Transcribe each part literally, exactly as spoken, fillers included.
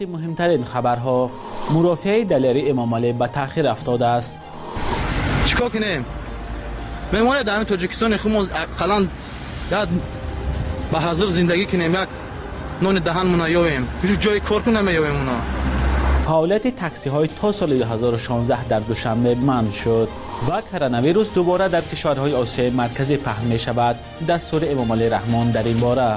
مهمترین خبرها: مرافعه دلاری امام علی به تأخیر افتاده است. چیکار کنیم؟ میمونه در تاجیکستان خود قلان یاد به حاضر زندگی کنیم، یک نون دهن منایویم، هیچ جای کار کنیم نمیایم اونا. فعالیت تاکسی های تا سال دو هزار و شانزده در دوشنبه منع شد و کرونا ویروس دوباره در کشورهای آسیای مرکزی پهن می شود. دستور امام علی رحمان در این باره.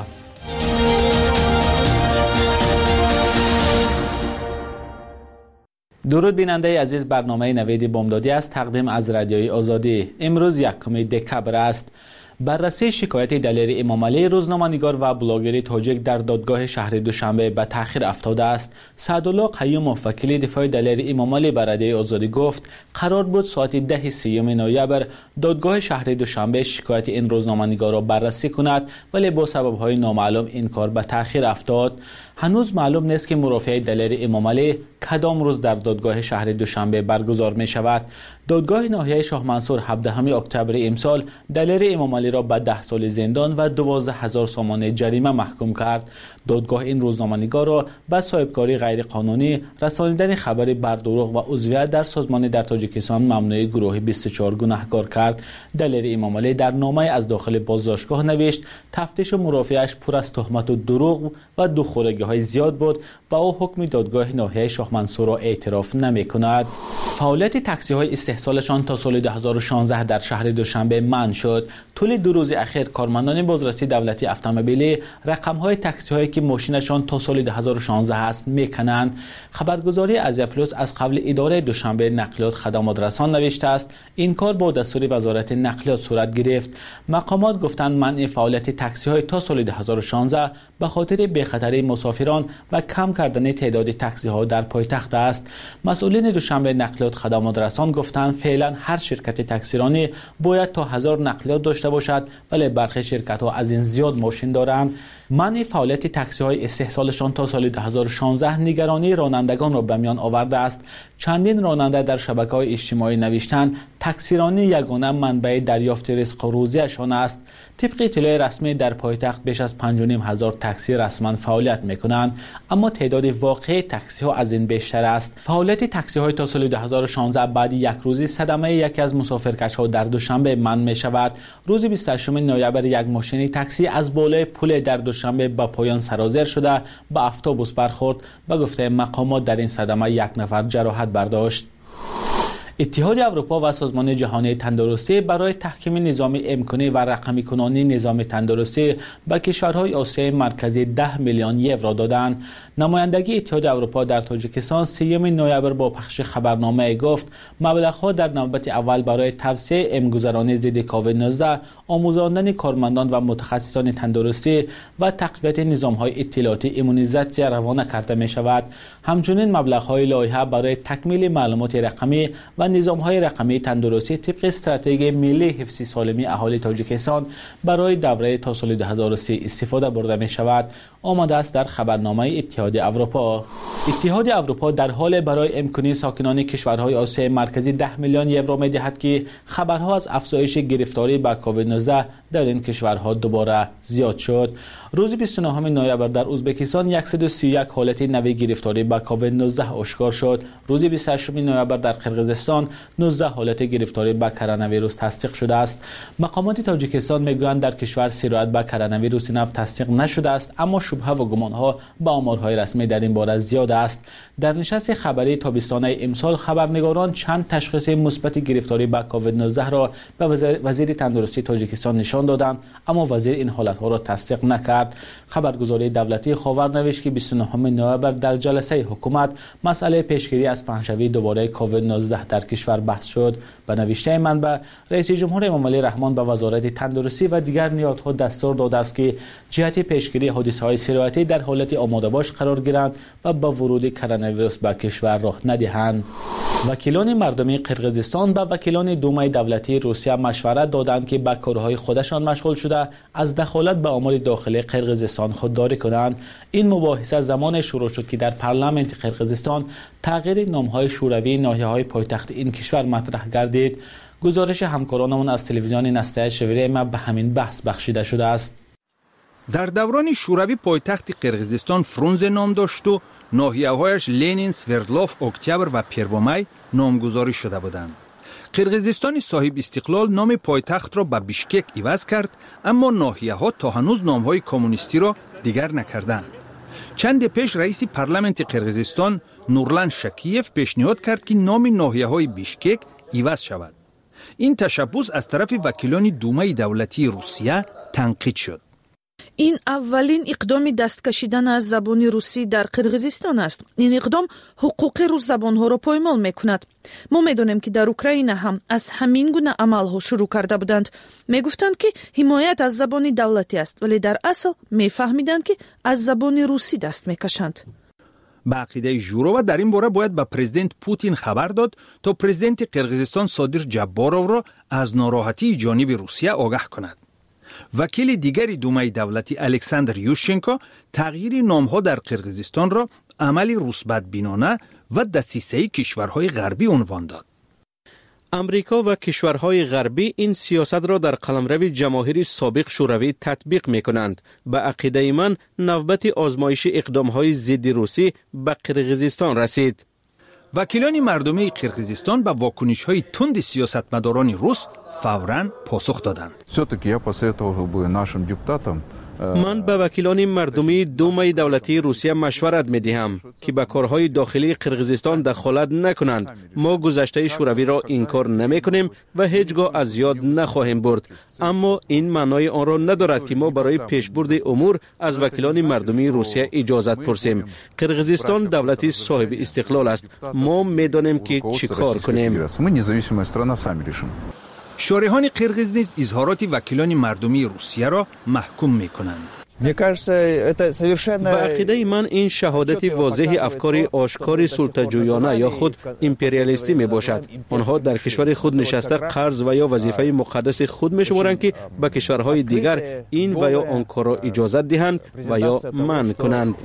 درود بیننده عزیز، برنامه نوید بامدادی است تقدیم از رادیوی آزادی. امروز یکم دکبر است. بررسی شکایت دلاری امام علی، روزنامه‌نگار و بلاگر تاجیک در دادگاه شهر دوشنبه به تأخیر افتاده است. سعدالله قیوم، وکیل دفاع دلاری امام علی، به رادیوی آزادی گفت قرار بود ساعت ده سیوم نوامبر دادگاه شهر دوشنبه شکایت این روزنامه‌نگار را بررسی کند، ولی با سبب‌های نامعلوم این کار به تأخیر افتاد. هنوز معلوم نیست که مرافعه دلاری امام علی کدام روز در دادگاه شهر دوشنبه برگزار می شود. دادگاه ناحیه شاه منصور هفدهم اکتبر امسال دلاری امام علی را به ده سال زندان و دوازده هزار سامان جریمه محکوم کرد. دادگاه این روزنامه‌نگار را به صاحبکاری غیر قانونی، رسانیدن خبری بر دروغ و عضویت در سازمان در تاجیکستان ممنوع گروه بیست و چهار گناهکار کرد. دلاری امام علی در نامه از داخل بازداشتگاه نوشت تفتیش و مرافعه‌اش پر از تهمت و دروغ و دخورگی های زیاد بود و او حکم دادگاه ناحیه شاه منصور را اعتراف نمی کند. فعالیت تاکسی های استحصالشان تا سال دو هزار و شانزده در شهر دوشنبه منع شد. طول دو روز اخیر کارمندان بازرسی دولتی اتومبیلی رقم های تاکسی هایی که ماشینشان تا سال دو هزار و شانزده است میکنند. خبرگزاری ازیا پلاس از قبل اداره دوشنبه نقلیات خدمات رسان نوشته است این کار با دستور وزارت نقلیات صورت گرفت. مقامات گفتند منع فعالیت تاکسی های تا سال دو هزار و شانزده به خاطر بخطری مسافران و کم کردن تعداد تاکسی ها در پایتخت است. مسئولین دوشنبه نقلیات خدمات رسان گفتند فعلا هر شرکت تاکسیرانی باید تا هزار نقلیات داشته باشد، ولی برخی شرکت ها از این زیاد ماشین دارند. منع فعالیت تاکسی های استحصالشان تا سال دو هزار و شانزده نگرانی رانندگان را به میان آورده است. چندین راننده در شبکه‌های اجتماعی نوشتند تاکسیرانی یگانه منبع دریافت رزق روزیشان است. طبق اطلاع رسمی در پایتخت بیش از پنج و نیم هزار تاکسی رسما فعالیت میکنند، اما تعداد واقعی تاکسی ها از این بیشتر است. فعالیت تاکسی های تا سال دو هزار و شانزده بعد یک روزی صدمه یکی از مسافرکش ها در دوشنبه منع می شود. روز بیست و هشتم نوامبر یک ماشین تاکسی از بالای پل در دوشنبه به پایان سرازیر شده به اتوبوس برخورد. به گفته مقامات در این صدمه یک نفر جراحت برداشت. اتحاد اروپا و سازمان جهانی تندرستی برای تحکیم نظام امکانی و رقمی کنانی نظام تندرستی به کشورهای آسیای مرکزی ده میلیون یورو دادند. نمایندگی اتحاد اروپا در تاجیکستان سیوم نوامبر با پخش خبرنامه گفت مبلغ‌ها در نوبت اول برای توسعه امگذرانی ضد کووید نوزده، آموزاندن کارمندان و متخصصان تندرستی و تقویت نظام‌های اطلاعاتی ایمونیزاسی روانه کرده می‌شود. همچنین مبلغ‌های لایحه برای تکمیل معلومات رقمی و نظام‌های رقمی تندرستی طبق استراتژی ملی حفظ سالمی اهالی تاجیکستان برای دوره تا سال دو هزار و سی استفاده برده می‌شود. آمده است در خبرنامه اتحاد اروپا. اتحاد اروپا در حال برای امکانی ساکنان کشورهای آسیای مرکزی ده میلیون یورو می‌دهد که خبرها از افزایش گرفتاری به کووید نوزده در این کشورها دوباره زیاد شد. روز بیست و نهم نوامبر در ازبکستان صد و سی و یک حالت نوی گرفتاری به کووید نوزده آشکار شد. روز بیست و هشتم نوامبر در قرقیزستان نوزده حالت گرفتاری به کرونا ویروس تصدیق شده است. مقامات تاجیکستان میگویند در کشور سرایت به کرونا ویروس نو تصدیق نشده است، اما شبهه و گمانها به آمارهای رسمی در این باره زیاد است. در نشست خبری تابستانه امسال خبرنگاران چند تشخیص مثبت گرفتاری به کووید نوزده را به وزیر تندرستی تاجیکستان نشان دادند، اما وزیر این حالتها را تصدیق نکرد. خبرگزاری دولتی خاور نوشت که بیست و نهم نوامبر در جلسه حکومت مسئله پیشگیری از پنجشنبه دوباره کووید نوزده در کشور بحث شد. به نوشته منبع، رئیس جمهور امام علی رحمان به وزارت تندرستی و دیگر نهادها دستور داده است که جهت پیشگیری حادثه‌های سرایتی در حالت آماده باش قرار گیرند و به ورود کرونا ویروس به کشور راه ندهند. وکیلان مردمی قرقیزستان به وکیلان دومای دولتی روسیه مشورت دادند که به کارهای خودشان مشغول شده از دخالت به امور داخلی قرقیزستان خودداری کنند. این مباحثه زمان شروع شد که در پارلمانت قرقیزستان تغییر نامهای شوروی ناحیه‌های پایتخت این کشور مطرح گردید. گزارش همکارانمون از تلویزیون نسته شوری ما به همین بحث بخشیده شده است. در دوران شوروی پایتخت قرقیزستان فرونزه نام داشت و ناحیه‌هایش لنین، سوردلوف، اکتبر و پرومای نامگذاری شده بودند. قرقیزستان صاحب استقلال نام پایتخت را به بیشکک عوض کرد، اما ناحیه‌ها تا هنوز نام‌های کمونیستی را دیگر نکردند. چند پیش رئیس پارلمانت قرقیزستان نورلان شکیف پیشنهاد کرد که نام ناحیه‌های بیشکک عوض شود. این تشبوس از طرف وکیلان دومای دولتی روسیه تنقید شد. این اولین اقدام دست کشیدن از زبان روسی در قرقیزستان است. این اقدام حقوق روس زبانها را پایمال میکند. ما میدانیم که در اوکراین هم از همین گونه عملها شروع کرده بودند. میگفتند که حمایت از زبان دولتی است، ولی در اصل میفهمیدند که از زبان روسی دست میکشند. با عقیده ژوروا در این باره باید به پرزیدنت پوتین خبر داد تا پرزیدنت قرقیزستان صادر جباروف را از ناراحتی جانب روسیه آگاه کند. وکیل دیگری دومای دولتی الکساندر یوشچنکو تغییر نامها در قرقیزستان را عملی روسبدبینانه و دسیسه کشورهای غربی عنوان داد. امریکا و کشورهای غربی این سیاست را در قلمرو جماهیر سابق شوروی تطبیق می کنند. به عقیده من نوبت آزمایش اقدامهای ضد روسی به قرقیزستان رسید. وکیلان مردمی قرقیزستان به واکنش‌های تند سیاستمداران روس فوراً پاسخ دادند. من به وکیلان مردمی دومای دولتی روسیه مشورت می دهم که به کارهای داخلی قرقیزستان دخالت نکنند. ما گذشته شوروی را انکار نمی کنیم و هیچگاه از یاد نخواهیم برد، اما این معنای آن را ندارد که ما برای پیشبرد امور از وکیلان مردمی روسیه اجازت پرسیم. قرقیزستان دولتی صاحب استقلال است. ما می دانیم که چی کار کنیم. شارحان قرقیز نیز اظهارات وکیلان مردمی روسیه را محکوم می کنند. به عقیده من این شهادت واضح افکار آشکار سلطه‌جویانه یا خود امپریالیستی می باشد. آنها در کشور خود نشسته قرض و یا وظیفه مقدس خود می شمارند که به کشورهای دیگر این و یا آن کار را اجازت دهند و یا منع کنند.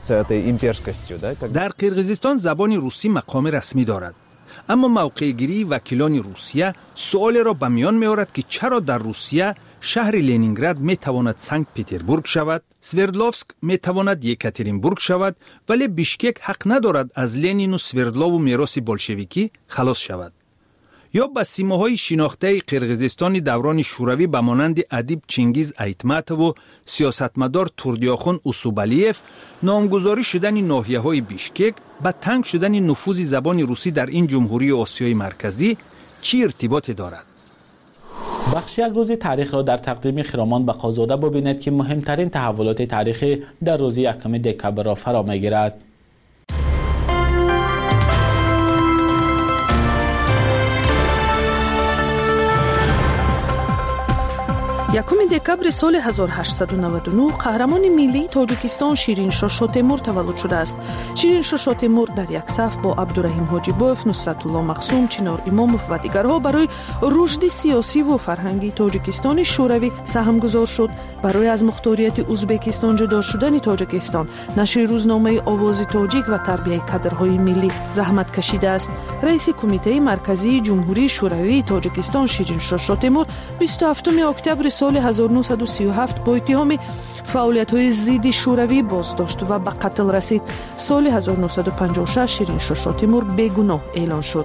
در قرقیزستان زبان روسی مقام رسمی دارد، اما موقع گیری وکیلان روسیه سوال را به میان می آورد که چرا در روسیه شهر لنینگراد می تواند سنت پتربورگ شود، سوردلوفسک می تواند یکاترینبورگ شود، ولی بیشکک حق ندارد از لنین و سوردلوف و میراث بولشویکی خلاص شود. یا به سیماهای شناخته قرقیزستان دوران شوروی به مانند ادیب چنگیز ایتماتوف و سیاستمدار توردیاخون اوسوبالیف نامگذاری شدن ناحیه‌های بیشکک با تنگ شدن نفوذ زبان روسی در این جمهوری آسیای مرکزی چی ارتباطی دارد؟ بخش یک روز تاریخ را در تقدیم خرامان بقازاده ببینید که مهمترین تحولات تاریخی در روز یکم دکبر را فرا می‌گیرد. یکم دکبر سال هزار و هشتصد و نود و نه قهرمان ملی تاجیکستان شیرین شاه شاه تیمور تولد شده است. شیرین شاه شاه تیمور در یک صف با عبدالرحیم حاجیباف، نصرت الله مقسوم، چنار اماموف و دیگرها برای رشد سیاسی و فرهنگی تاجیکستان شوروی سهم گذار شد. برای از مختاریت ازبکستان جدا شدن تاجیکستان، نشر روزنامه آواز تاجیک و تربیت کادرهای ملی زحمت کشیده است. رئیس کمیته مرکزی جمهوری شوروی تاجیکستان شیرین شاه شاه تیمور بیست و هفتم اکتبر سال هزار و نهصد و سی و هفت با اتهام فعالیت‌های ضد شوروی بازداشت و به قتل رسید. سال هزار و نهصد و پنجاه و شش شیرین شاه شاه تیمور بیگناه اعلان شد.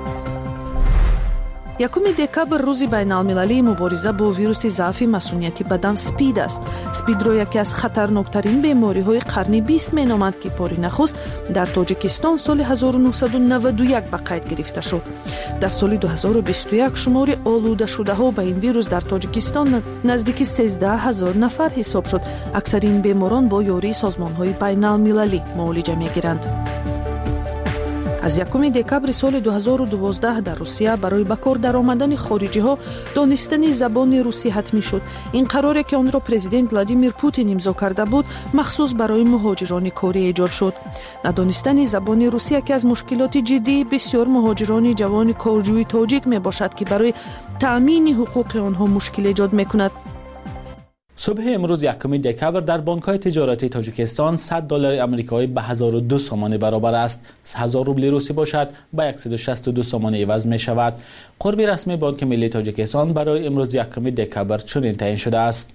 یکم دکبر روز بین المللی مبارزه با ویروس ضعف مسئولیتی بدن سپید است. سپید را یکی از خطرناکترین بیماری های قرن بیست می نامند که بار نخست در تاجیکستان سال هزار و نهصد و نود و یک به قید گرفته شد. در سال دو هزار و بیست و یک شمار آلوده شده ها به این ویروس در تاجیکستان نزدیک سیزده هزار نفر حساب شد. اکثر این بیماران با یاری سازمان های بین المللی معالجه می گیرند. از یکم دکبر سال دو هزار و دوازده در روسیه برای به کار درآمدن خارجی ها دانستن زبان روسی حتمی شد. این قراره که آن را پرزیدنت ولادیمیر پوتین امضا کرده بود مخصوص برای مهاجران کاری ایجاد شد. ندانستن زبان روسی یکی از مشکلات جدی بسیار مهاجران جوان کارجوی تاجیک می باشد که برای تأمین حقوق آنها مشکل ایجاد می کند. صبح امروز یکم دکبر در بانک‌های تجارتی تاجیکستان صد دلار آمریکایی به هزار و دو سومان برابر است. هزار روبل روسی باشد به صد و شصت و دو سومان عوض می شود. قرب رسمی بانک ملی تاجیکستان برای امروز یکم دکبر چنین تعیین شده است.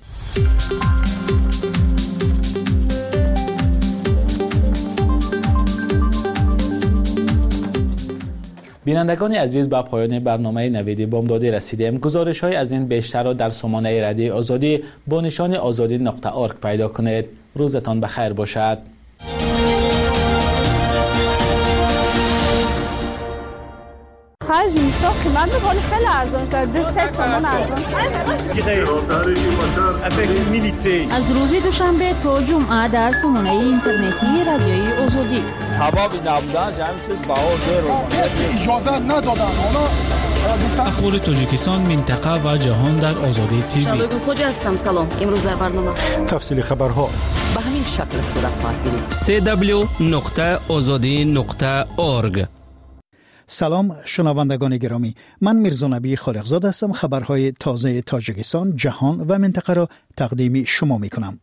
بینندگان عزیز، به پایان برنامه نوید بامدادی رسیدیم. گزارش های از این بیشتر را در سامانه رادیوی آزادی با نشان آزادی نقطه اورگ پیدا کنید. روزتان بخیر باشد. خرج اینستا قیمت می‌کنه خیلی ارزان شده. سه تومن ارزان شده. از روز دوشنبه تا جمعه در سامانه اینترنتی رادیوی آزادی. حبابی نبودن جمعی چیز باور رو اجازه ندادن. حالا اخبار تاجیکستان، منطقه و جهان در آزادی تیوی. شبکه خوج هستم. سلام. امروز در برنامه تفصیل خبرها به همین شکل صورت خواهد گرفت. دبلیو دبلیو دبلیو نقطه آزادی نقطه اورگ. سلام شنوندگان گرامی، من میرزا نبی خالقزاد هستم. خبرهای تازه تاجیکستان، جهان و منطقه را تقدیم شما می کنم.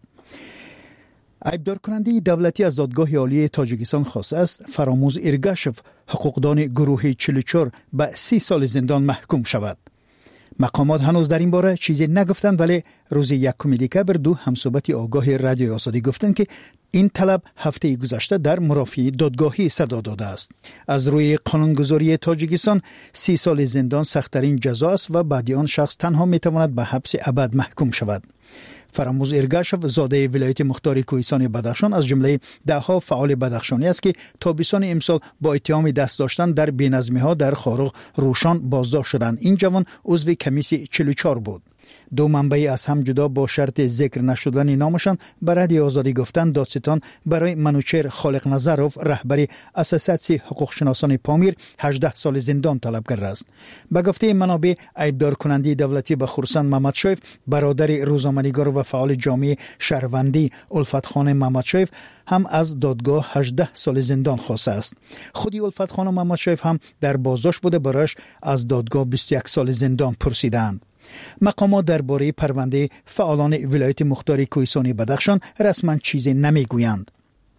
عیبدار کننده دولتی از دادگاه عالی تاجیکستان خواسته است فراموز ایرگاشف، حقوقدان گروه چهل و چهار، به سی سال زندان محکوم شود. مقامات هنوز در این باره چیزی نگفتند، ولی روز یکم دکبر دو همصحبت آگاه رادیوی آزادی گفتند که این طلب هفته گذشته در مرافعه دادگاهی صدا داده است. از روی قانونگذاری تاجیکستان سی سال زندان سخت‌ترین جزا است و بعد آن شخص تنها میتواند به حبس ابد محکوم شود. فراموز ایرگاشف زاده ولایت مختار کوهستان بدخشان از جمله ده ها فعال بدخشانی است که تابستان امسال با اتهام دست داشتن در بی‌نظمی‌ها در خارق روشان بازداشت شدند. این جوان عضو کمیسیون چهل و چهار بود. دو منبع از هم جدا با شرط ذکر نشدن نامشان به رادیوی آزادی گفتند دادستان برای منوچهر خالق نظروف، رهبر اساسیاسیون حقوق شناسان پامیر، هجده سال زندان طلب کرده است. به گفته منابع، عیبدار کننده دولتی به خرسند محمدشایف، برادر روزنامه‌نگار و فعال جامعه شهروندی الفت خان محمدشایف، هم از دادگاه هجده سال زندان خواسته است. خودی الفت خان محمدشایف هم در بازداشت بوده، برایش از دادگاه بیست و یک سال زندان پرسیدند. مقامات درباره پرونده فعالان ولایت مختار کوهستان بدخشان رسما چیزی نمیگویند.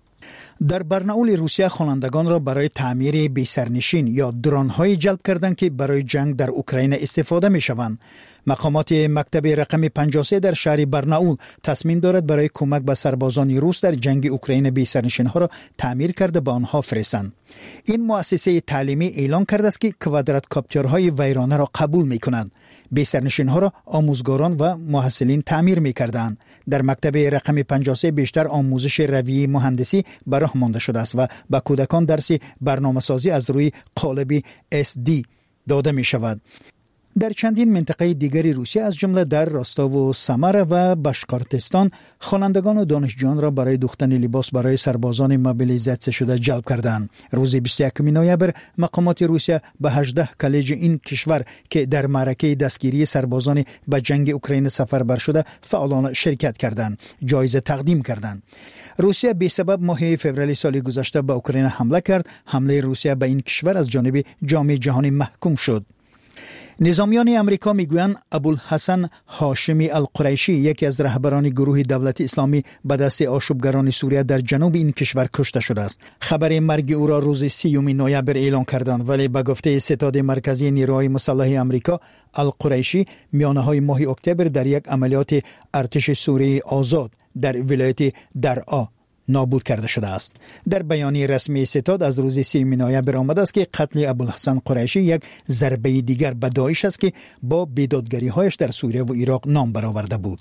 در برناول روسیه خوانندگان را برای تعمیر بی‌سرنشین یا درون‌های جلب کردند که برای جنگ در اوکراین استفاده می‌شوند. مقامات مکتب رقم پنجاه و سه در شهر برناول تصمیم دارد برای کمک به سربازان روس در جنگ اوکراین بی‌سرنشین‌ها را تعمیر کرده به آنها فرستند. این مؤسسه تعلیمی اعلان کرده است که کوادراتکاپترهای ویرانه را قبول می‌کنند. بی‌سرنشین‌ها را آموزگاران و محصلین تعمیر می‌کردند. در مکتب رقم پنجاه و سه بیشتر آموزش رویه مهندسی برای مانده شده است و به کودکان درس برنامه‌سازی از روی قالب اس دی داده می‌شود. در چندین منطقه دیگری روسیه از جمله در راستاو و سمر و باشقورتستان خوانندگان و دانشجویان را برای دوختن لباس برای سربازان موبیلیزاسیون شده جلب کردند. روز بیست و یکم نوامبر مقامات روسیه به هجده کالج این کشور که در معرکه دستگیری سربازان به جنگ اوکراین سفربر شده فعالان شرکت کردند، جایزه تقدیم کردند. روسیه به سبب ماه فوریه سال گذشته به اوکراین حمله کرد. حمله روسیه به این کشور از جانب جامعه جهانی محکوم شد. نظامیان امریکا میگویند ابوالحسن هاشمی القریشی، یکی از رهبران گروه دولت اسلامی، به دست آشوبگران سوریه در جنوب این کشور کشته شده است. خبر مرگ او را روز سیوم نوامبر اعلان کردند، ولی به گفته ستاد مرکزی نیروهای مسلح امریکا، القریشی میانه‌های ماه اکتبر در یک عملیات ارتش سوریه آزاد در ولایت درعا نابود کرده شده است. در بیانیه رسمی ستاد از روز سیوم نوامبر آمده است که قتل ابوالحسن قریشی یک ضربه دیگر به داعش است که با بیدادگری‌هایش در سوریه و عراق نام برآورده بود.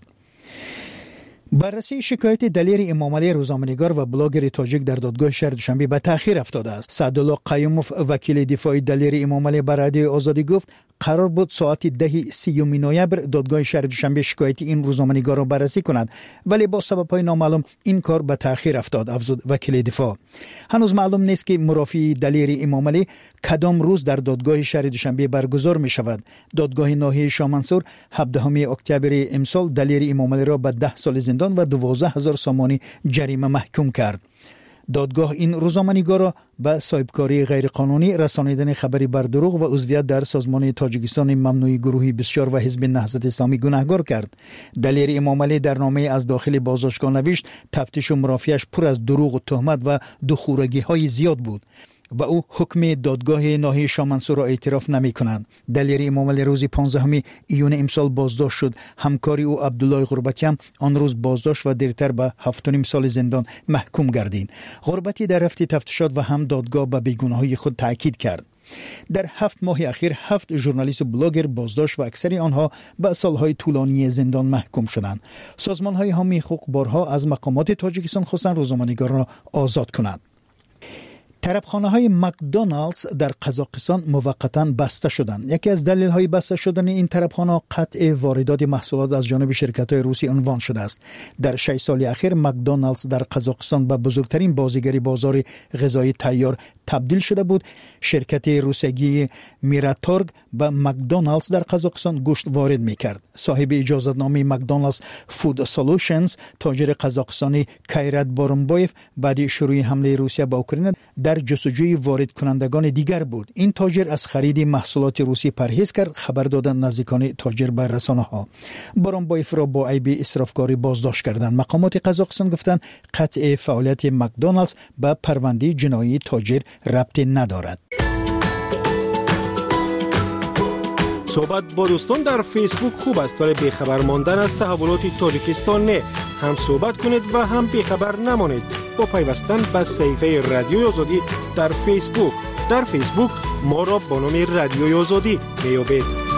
بررسی شکایت دلیر امامعلی روزنامه‌نگار و بلاگر تاجیک در دادگاه شهر دوشنبه به تأخیر افتاده است. سعدالله قیوموف، وکیل دفاعی دلیر امامعلی، به رادیوی آزادی گفت قرار بود ساعت ده سیوم نوامبر دادگاه شهر دوشنبه شکایت این روزنامه‌نگار را بررسی کند، ولی با سبب‌های نامعلوم این کار به تأخیر افتاد، افزود وکیل دفاع. هنوز معلوم نیست که مرافعه دلیر امامعلی کدام روز در دادگاه شهر دوشنبه برگزار می شود. دادگاه ناحیه شاه منصور هفدهم اکتبر امسال دلیر امامعلی را به ده سال زندان و دوازده هزار سامانی جریمه محکوم کرد. دادگاه این روزنامه‌نگار را به صاحبکاری غیرقانونی، رسانیدن خبری بر دروغ و عضویت در سازمان تاجیکستان ممنوع گروهی بسیار و حزب نهضت اسلامی گناهکار کرد. دلیر امامعلی در نامه از داخل بازداشتگاه نوشت تفتیش و مرافعه‌اش پر از دروغ و تهمت و دخورگی‌های زیاد بود و او حکم دادگاه ناحیه شاه منصور را اعتراف نمی کند. دلیر امامعلی روز پانزدهم ایون امسال بازداشت شد. همکاری او عبدالله غربتی هم آن روز بازداشت و دیرتر به هفت و نیم سال زندان محکوم گردید. غربتی در رفت تفتیشات و هم دادگاه به بیگناهی خود تاکید کرد. در هفت ماه اخیر هفت ژورنالیست و بلاگر بازداشت و اکثر آنها به سالهای طولانی زندان محکوم شدند. سازمان‌های حامی حقوق بارها از مقامات تاجیکستان خواستند روزنامه‌نگار را آزاد کنند. طرفخانه‌های مکدونالدز در قزاقستان موقتاً بسته شدند. یکی از دلایل بسته شدن این طرفخانه قطع واردات محصولات از جانب شرکت‌های روسی عنوان شده است. در شش سال اخیر مکدونالدز در قزاقستان به بزرگترین بازیگر بازار غذای تیار تبدیل شده بود. شرکت روسیایی میراتورگ به مکدونالدز در قزاقستان گوشت وارد می‌کرد. صاحب اجازه‌نامه مکدونالدز فود سولوشنز، تاجر قزاقستانی کایرات بارمبایف، بعد شروع حمله روسیه به اوکراین در جستجوی وارد کنندگان دیگر بود. این تاجر از خرید محصولات روسی پرهیز کرد. خبر دادن نزدیکان تاجر به رسانه‌ها. بارمبایف را با عیب اسرافکاری بازداشت کردند. مقامات قزاقستان گفتند قطع فعالیت مکدونالدز به پرونده جنایی تاجر ربطی ندارد. صحبت با دوستان در فیسبوک خوب است، ولی بیخبر ماندن از تحولات تاجیکستان نه. هم صحبت کنید و هم بیخبر نمانید با پیوستن به صفحه رادیوی آزادی در فیسبوک. در فیسبوک ما را با نام رادیوی آزادی میابید.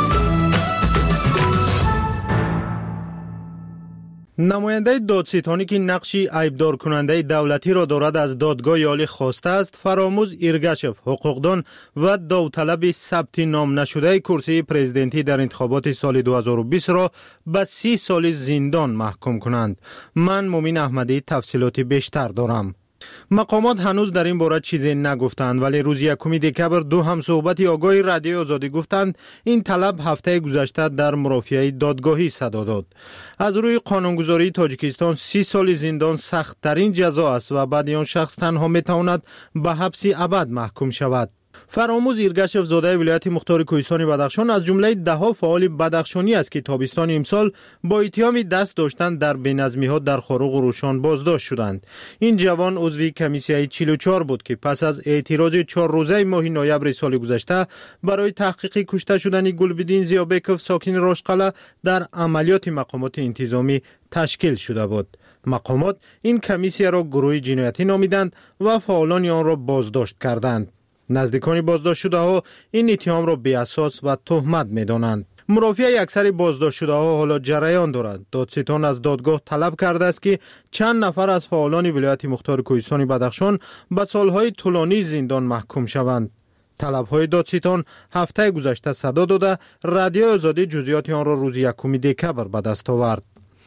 نماینده دادستانی که نقشی عیبدار کننده دولتی را دارد از دادگاه عالی خواسته است، فراموز ایرگاشف، حقوقدان و داوطلب ثبت نام نشده کرسی پرزیدنتی در انتخابات سال دو هزار و بیست را به سی سال زندان محکوم کنند. من مومن احمدی تفصیلات بیشتر دارم. مقامات هنوز در این باره چیزی نگفتند، ولی روز یکم دکبر دو همصحبت آگاه رادیوی آزادی گفتند این طلب هفته گذشته در مرافعه دادگاهی صدا داد. از روی قانونگذاری تاجیکستان سی سال زندان سخت ترین جزا است و بعد آن شخص تنها میتواند به حبس ابد محکوم شود. فراموز ایرگاشف زاده ولایت مختار کوهستان بدخشان از جمله ده ها فعال بدخشانی است که تابستان امسال با اتهام دست داشتن در بی‌نظمی‌ها در خاروق و روشان بازداشت شدند. این جوان عضو کمیسیه چهل و چهار بود که پس از اعتراض چهار روزه ماه نوامبر سال گذشته برای تحقیق کشته شدن گلبدین زیابکوف ساکن راشقله در عملیات مقامات انتظامی تشکیل شده بود. مقامات این کمیسیه را گروه جنایتی نامیدند و فعالان آن را بازداشت کردند. نزدیکان بازداشت شده ها این اتهام را بی اساس و تهمت می دانند. مرافعه اکثر بازداشت شده ها حالا جریان دارند. دادستان از دادگاه طلب کرده است که چند نفر از فعالان ولایت مختار کوهستان بدخشان به سالهای طولانی زندان محکوم شوند. طلب‌های دادستان هفته گذشته صدا داده رادیوی آزادی جزئیات آن را روز یکم دکبر به دست آورد.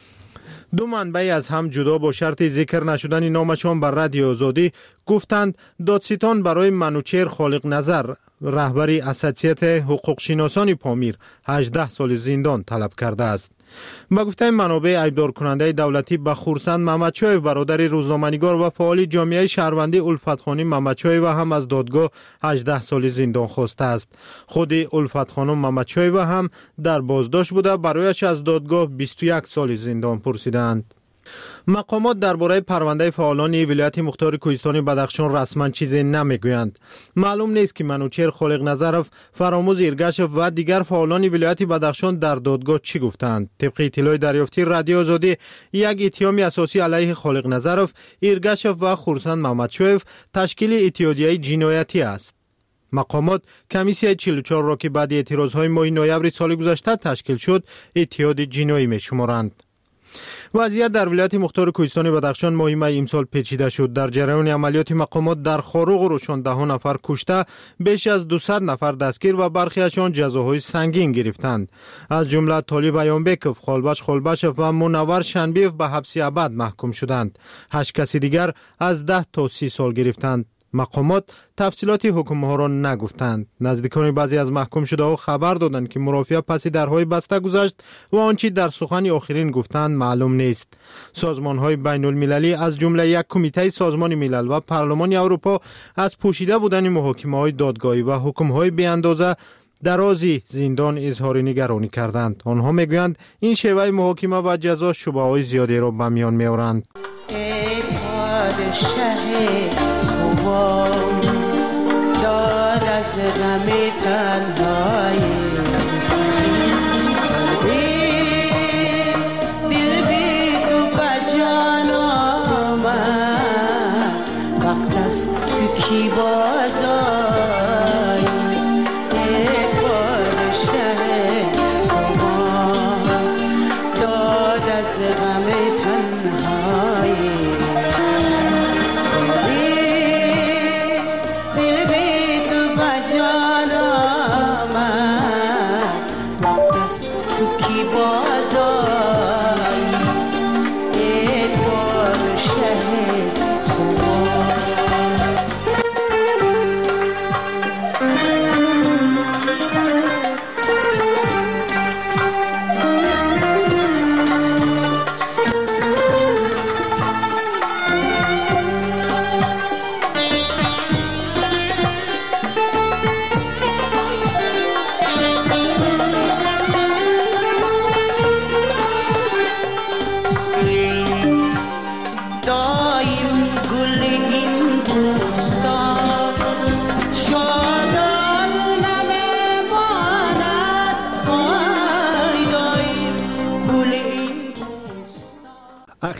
دو منبع از هم جدا با شرط ذکر نشدن نامشان بر رادیو آزادی گفتند دادستان برای منوچهر خالق نظر رهبری اساتید حقوق شناسان پامیر هجده سال زندان طلب کرده است. با گفته منابع عیبدار کننده دولتی به خورسند محمدشایف برادر روزنامه‌نگار و فعال جامعه شهروندی الفتخانی محمدشایف و هم از دادگاه هجده سال زندان خواسته است. خود الفت خانم محمدشایف هم در بازداشت بوده، برایش از دادگاه بیست و یک سال زندان پرسیدند. مقامات درباره پرونده فعالان ولایت مختار کوهستان بدخشان رسما چیزی نمیگویند. معلوم نیست که منوچهر خالق نظرف، فراموز ایرگاشف و دیگر فعالان ولایت بدخشان در دادگاه چی گفتند. طبق اطلاع دریافتی رادیو آزادی، یک اتهام اساسی علیه خالق نظرف، ایرگاشف و خورسند محمدشایف تشکیل اتحادیه جنایتی است. مقامات کمیسیه چهل و چهار را که بعد اعتراضهای ماه نوامبر سال گذشته تشکیل شد اتحاد جنایی می‌شمارند. وضعیت در ولایت مختار کوهستان بدخشان ماه می امسال پیچیده شد. در جریان عملیات مقامات در خاروق و روشان ده ها نفر کشته، بیش از دویست نفر دستگیر و برخیشان جزاهای سنگین گرفتند. از جمله طالب ایانبکوف، خالبش خالبشف و منور شنبیف به حبس ابد محکوم شدند. هشت کسی دیگر از ده تا سی سال گرفتند. مقامات تفصیلات حکم ها را نگفتند. نزدیکان بعضی از محکوم شده ها خبر دادند که مرافعه پس درهای بسته گذشت و آنچه در سخن آخرین گفتند معلوم نیست. سازمان های بین المللی از جمله یک کمیته سازمان ملل و پارلمان اروپا از پوشیده بودن محاکمه های دادگاهی و حکم های بی اندازه درازی زندان اظهار نگرانی کردند. آنها میگویند این شیوه محاکمه و جزا شبهه های زیادی را به میان میآورند. ای پادشاه خوبان داد از غم تنهایی، دل بی تو بجان آمد، وقت است تو کی بازایی.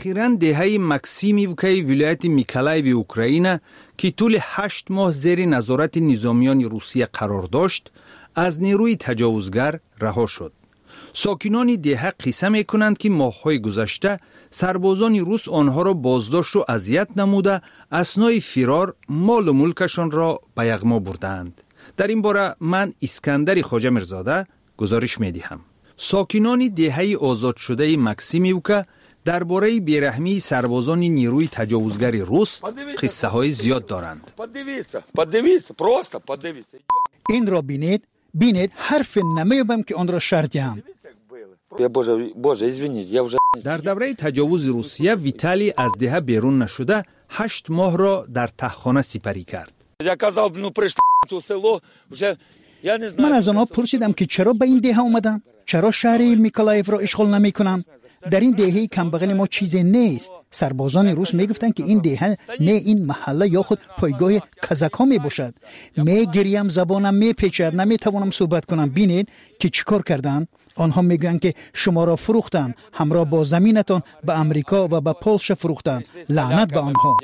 اخیراً دهه مکسیمیوکای ولایت میکلایو اوکراین که طول هشت ماه زیر نظارت نظامیان روسیه قرار داشت از نیروی تجاوزگر رها شد. ساکنان دهه قصه میکنند که ماه‌های گذشته سربازان روس آنها را بازداشت و اذیت نموده اثنای فرار مال و ملکشان را به یغما بردند. در این باره من اسکندر خواجه میرزاده گزارش میدهم. ساکنان دهه آزاد شده مکسیمیوکا درباره بیرحمی سربازان نیروی تجاوزگر روس قصه های زیاد دارند. این را بینید بینید حرف نمیابم که آن را شرطیم. در دوره تجاوز روسیه ویتالی از دهه بیرون نشده هشت ماه را در تهخانه سپری کرد. من از آنها پرسیدم که چرا به این دهه آمدم؟ چرا شهر میکولایف را اشغال نمی کنم؟ در این دهه کمبغل ما چیزی نیست. سربازان روس میگفتند که این دهه نه این محله یا خود پایگاه کازاک ها می باشد. می گریم، زبانم می پیچد، نمی توانم صحبت کنم. بینید که چیکار کردن؟ آنها میگویند که شما را فروختند، همراه با زمینتان به امریکا و به پولش فروختند. لعنت به آنها.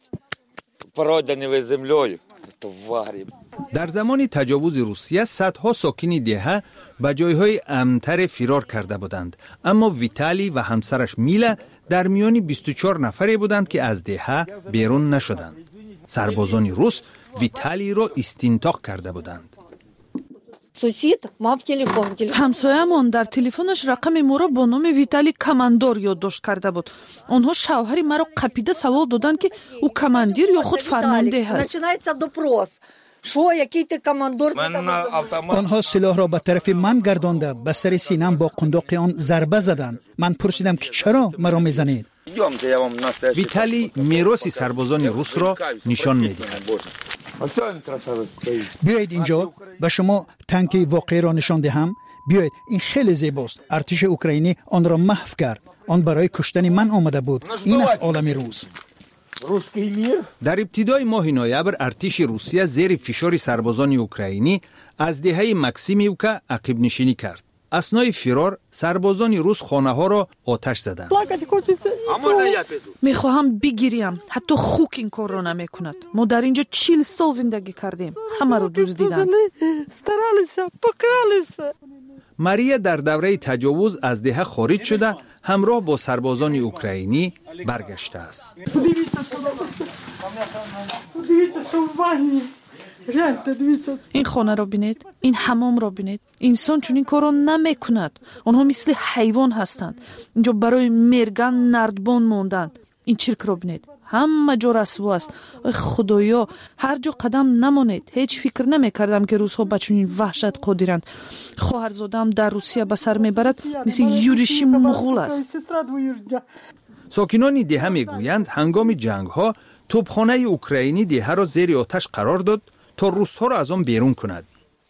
در زمان تجاوز روسیه صدها ساکن دهه به جایهای امن‌تر فرار کرده بودند، اما ویتالی و همسرش میلا در میان بیست و چهار نفری بودند که از دهه بیرون نشدند. سربازان روس ویتالی را استنطاق کرده بودند. همسایه‌مان در تلفنش رقم ما را با نام ویتالی کماندور یادداشت کرده بود. آنها شوهر مرا قپیده سوال دادند که او کماندیر یا خود فرمانده است. آنها سلاح را به طرف من گردانده به سر سینم با قنداق آن ضربه زدند. من پرسیدم که چرا مرا میزنید؟ ویتالی میراث سربازان روس را نشان می‌دهد. بیایید اینجا به شما تانک واقعی را نشان دهم. بیایید، این خیلی زیباست. ارتش اوکراینی آن را محو کرد. آن برای کشتن من آمده بود. این است عالم روس. در ابتدای ماه نوامبر ارتش روسیه زیر فشار سربازان اوکراینی از دهه مکسیمیوکا عقب نشینی کرد. اثنای فرار سربازان روس خانه ها را آتش زدند. میخواهم بگیریم، حتی خوک این کار را نمی کند. ما در اینجا چهل سال زندگی کردیم، همه رو دزدیدند. ماریا در دوره تجاوز از دهه خارج شده همراه با سربازان اوکراینی برگشته است. این خانه را بینید، این حمام را بینید. انسان چون این کار را نمی کند. آنها مثل حیوان هستند. اینجا برای مرگن نردبان موندند. این چرک را بینید، همه جا رسوا است. خدایا، هر جا قدم نمانید. هیچ فکر نمی کردم که روزها به چنین وحشت قادرند. خواهرزادم در روسیه به سر میبرد مثل یوریشی مغول است. ساکنان دهه میگویند هنگام جنگ ها توپخانه اوکراینی دهه را زیر آتش قرار داد تا روس‌ها را از آن بیرون کند.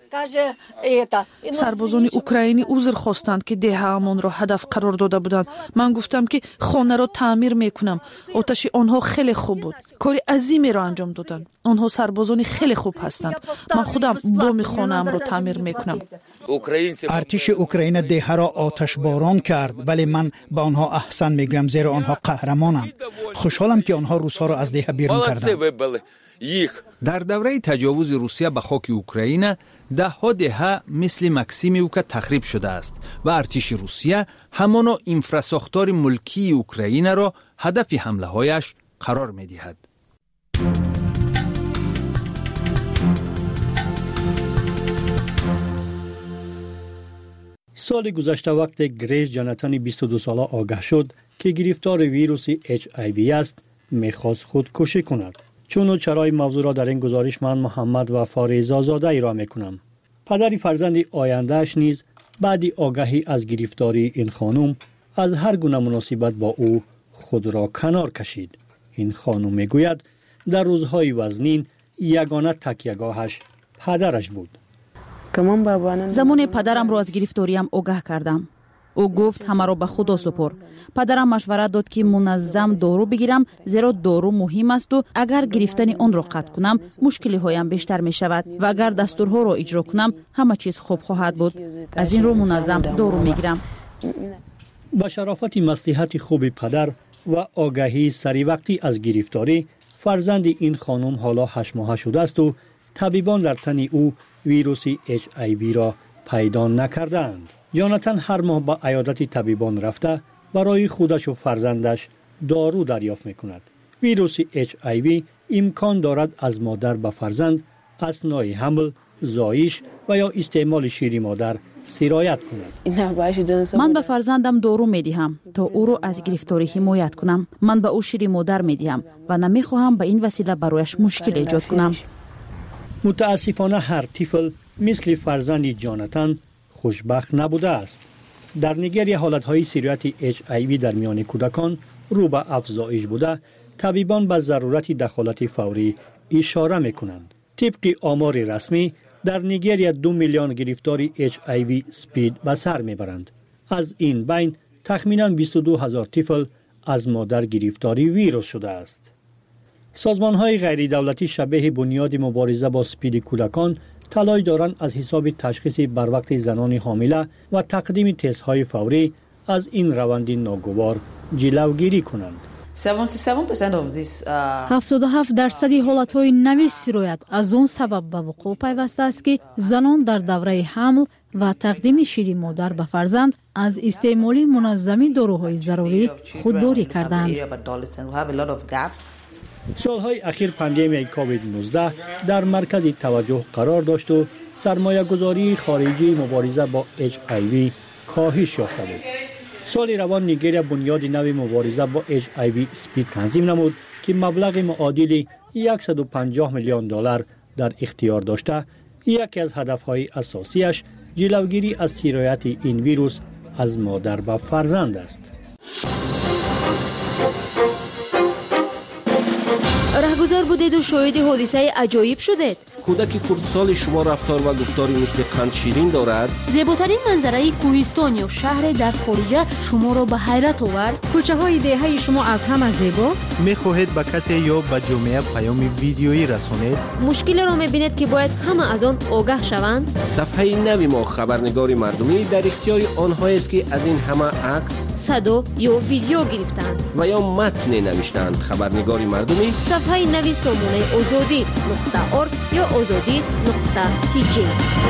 سربازان اوکراینی عذر خواستند که دهه‌مان را هدف قرار داده بودند. من گفتم که خانه را تعمیر میکنم. آتش آنها خیلی خوب بود. کار عظیمی را انجام دادند. آنها سربازان خیلی خوب هستند. من خودم بام خانه‌ام را تعمیر میکنم. ارتش اوکراین دهه را آتش باران کرد، ولی من به آنها احسان میگم زیرا آنها قهرمانند. خوشحالم که آنها روس‌ها را از دهه بیرون کردند. در دوره تجاوز روسیه به خاک اوکراین ده ها دهه مثل مکسیمیوکا تخریب شده است و ارتش روسیه همانا انفراساختار ملکی اوکراین را هدف حمله هایش قرار می دهد. سال گذشته وقت گریس جاناتان بیست و دو ساله آگاه شد که گرفتار ویروس اچ آی وی است، میخواست خودکشی کند. چون و چرای موضوع را در این گزارش من محمد و فاریزا زاده ای را میکنم. پدری فرزند آیندهش نیز بعد آگاهی از گرفتاری این خانم از هر گونه مناسبت با او خود را کنار کشید. این خانم میگوید در روزهای وزنین یگانه تکیه‌گاهش پدرش بود. زمان پدرم را از گرفتاریم آگاه کردم. او گفت همه را به خدا سپر. پدرم مشورت داد که منظم دارو بگیرم زیرا دارو مهم است و اگر گرفتن آن را قطع کنم مشکلی هایم بیشتر می شود و اگر دستورها را اجرا کنم همه چیز خوب خواهد بود. از این رو منظم دارو می گیرم. با شرافت مصلحت خوب پدر و آگاهی سری وقتی از گرفتاری فرزند این خانم حالا هشت ماهه شده است و طبیبان در تن او ویروس اچ آی وی را پیدا نکردند. جاناتان هر ماه به عیادت طبیبان رفته برای خودش و فرزندش دارو دریافت میکند. ویروس اچ آی وی امکان دارد از مادر به فرزند اثنای حمل، زایش و یا استعمال شیر مادر سرایت کند. من به فرزندم دارو میدهم تا او را از گرفتاری حمایت کنم. من به او شیر مادر میدهم و نمیخواهم به این وسیله برایش مشکل ایجاد کنم. متاسفانه هر طفل مثل فرزند جاناتان خوشبخت نبوده است. در نیگریا حالتهای سرایت اچ آی وی در میان کودکان رو به افزایش بوده. طبیبان به ضرورت دخالت فوری اشاره میکنند. طبق آمار رسمی در نیگریا دو میلیون گرفتاری اچ آی وی سپید به سر میبرند. از این بین تخمینا بیست و دو هزار طفل از مادر گرفتاری ویروس شده است. سازمان های غیر دولتی شبیه بنیاد مبارزه با سپید کودکان تلاش دارند از حساب تشخیص بر وقت زنان حامله و تقدیم تست های فوری از این روند ناگوار جلوگیری کنند. هفتاد و هفت درصد حالتهای نوی سرایت از اون سبب به وقوع پیوسته است که زنان در دوره حمل و تقدیم شیر مادر به فرزند از استعمال منظم داروهای ضروری خودداری کردند. سالهای اخیر پاندمی کووید نوزده در مرکز توجه قرار داشت و سرمایه گذاری خارجی مبارزه با اچ آی وی کاهش یافته بود. سال روان نیگریا بنیاد نوی مبارزه با اچ آی وی سپید تنظیم نمود که مبلغ معادل صد و پنجاه میلیون دلار در اختیار داشته. یکی از هدفهای اساسیش جلوگیری از سرایت این ویروس از مادر به فرزند است. رهگذر بودید و شاهد حادثه عجایب شدید. کودک کردسال شما رفتار و گفتاری مثل قند شیرین دارد. زیباترین منظره کوهستان یا شهر در خارج شما را به حیرت آورد. کوچه های دهه شما از همه زیباست. میخواهید به کسی یا به جامعه پیام ویدیویی رسانید؟ مشکل را میبینید که باید همه از آن آگاه شوند. صفحه نوی ما خبرنگار مردمی در اختیار آنهایی است که از این همه عکس، صدا یا ویدیو گرفتند و یا متن نوشتند. خبرنگار مردمی صفحه نوی سامانه آزادی نقطه ارگ یا آزادی نقطه تی جی.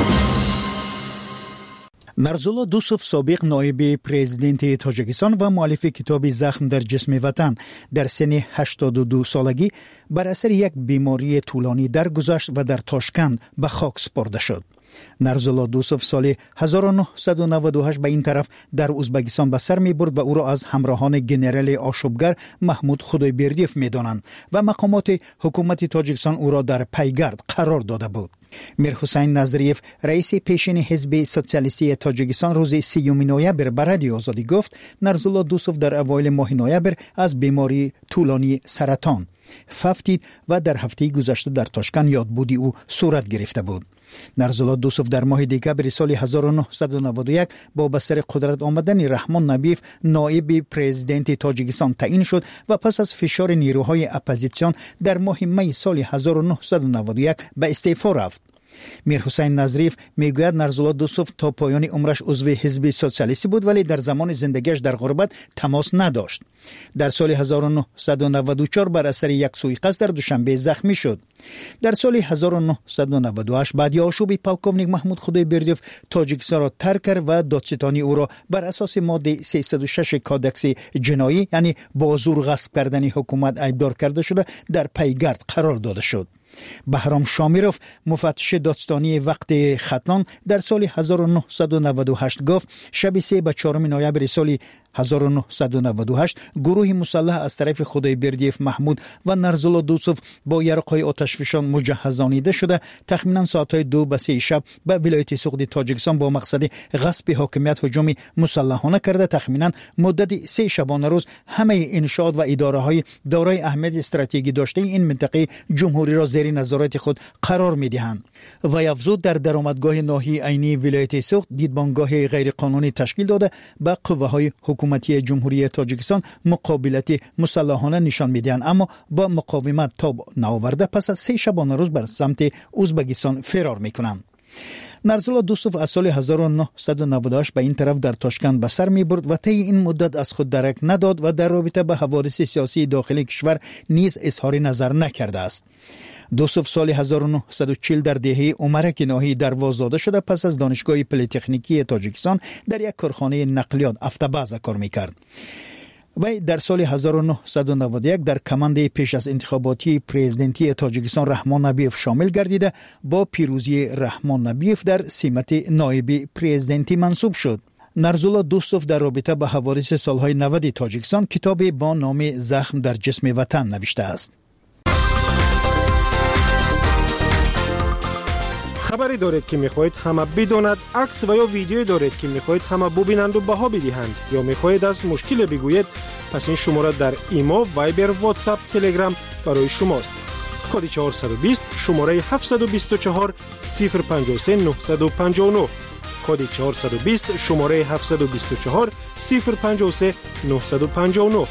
نرزولا دوسوف سابق نایب پرزیدنت تاجیکستان و مؤلف کتاب زخم در جسم وطن در سن هشتاد و دو سالگی بر اثر یک بیماری طولانی درگذشت و در تاشکند به خاک سپرده شد. نرزولا دوسوف سال هزار و نهصد و نود و هشت به این طرف در ازبکستان به سر می برد و او را از همراهان گنرال آشوبگر محمود خدایبردیف می دانند و مقامات حکومت تاجیکستان او را در پیگرد قرار داده بود. میر حسین نظریف رئیس پیشین حزب سوسیالیستی تاجیکستان روز سیوم نوامبر به رادیو آزادی گفت نرزولا دوسوف در اوایل ماه نوامبر از بیماری طولانی سرطان ففتید و در هفته گذشته در تاشکند یادبودی او صورت گرفته بود. نرزولا دوسوف در ماه دکمبر سال هزار و نهصد و نود و یک با بستر قدرت آمدن رحمان نبیف نایب پرزیدنت تاجیکستان تعیین شد و پس از فشار نیروهای اپوزیسیون در ماه می سال هزار و نهصد و نود و یک به استعفا رفت. میر حسین نظریف میگوید نرزولا دوسوف تا پایان عمرش عضو حزب سوسیالیستی بود ولی در زمان زندگیش در غربت تماس نداشت. در سال هزار و نهصد و نود و چهار بر اثر یک سوءقصد در دوشنبه زخمی شد. در سال هزار و نهصد و نود و هشت بعد آشوب پالکوونیک محمود خدایبردیف تاجیکستان را ترک کرد و دادستانی او را بر اساس ماده سیصد و شش کادکس جنایی یعنی با زور غصب کردن حکومت ایبدار کرده شده در پیگرد قرار داده شد. بهرام شامیروف مفتش دادستانی وقت ختلان در سال هزار و نهصد و نود و هشت گفت شب سه به چهارم نوامبر سال هزار و نهصد و نود و هشت گروه مسلح از طرف خدایبردیف محمود و نرزولا دوسوف با یرقهای آتشفشان مجهزانیده شده تخمینا ساعتهای دو به سه شب به ولایت سوخت تاجیکستان با مقصد غصب حاکمیت هجوم مسلحانه کرده تخمینا مدت سه شبانه روز همه انشاءات و اداره های دارای اهمیت استراتژیکی داشته این منطقه جمهوری را زیر نظارت خود قرار می‌دهند. و افزود در درآمدگاه ناحیه عینی ولایت سوخت دیدبانگاه غیر قانونی تشکیل داده به قوه‌های حکومتی جمهوری تاجیکستان مقابلت مسلحانه نشان می‌دهند اما با مقاومت تاب نآورده پس از سه شبانه روز بر سمت ازبکستان فرار می‌کنند. نرزولا دوستوف از سال هزار و نهصد و نود و هشت به این طرف در تاشکند به سر می برد و طی این مدت از خود درک نداد و در رابطه به حوادث سیاسی داخلی کشور نیز اظهار نظر نکرده است. دوستوف سال هزار و نهصد و چهل در دهه عمرک ناحیه درواز زاده شده. پس از دانشگاه پلی‌تکنیکی تاجیکستان در یک کارخانه نقلیات افتاباز کار میکرد. و در سال هزار و نهصد و نود و یک در کماند پیش از انتخاباتی پرزیدنتی تاجیکستان رحمان نبیف شامل گردیده با پیروزی رحمان نبیف در سمت نایب پرزیدنتی منصوب شد. نرزولا دوستوف در رابطه با حوادث سالهای نود تاجیکستان کتابی با نام زخم در جسم وطن نوشته است. خبری دارید که میخواهید همه بداند، عکس و یا ویدیویی دارید که میخواهید همه ببینند و بها بدهند، یا میخواهید از مشکل بگویید، پس این شماره در ایما، وایبر، واتساپ، تلگرام برای شماست. کد چهارصد و بیست شماره هفتصد و بیست و چهار صفر پنجاه و سه نهصد و پنجاه و نه. کد چهارصد و بیست شماره هفتصد و بیست و چهار صفر پنجاه و سه نهصد و پنجاه و نه.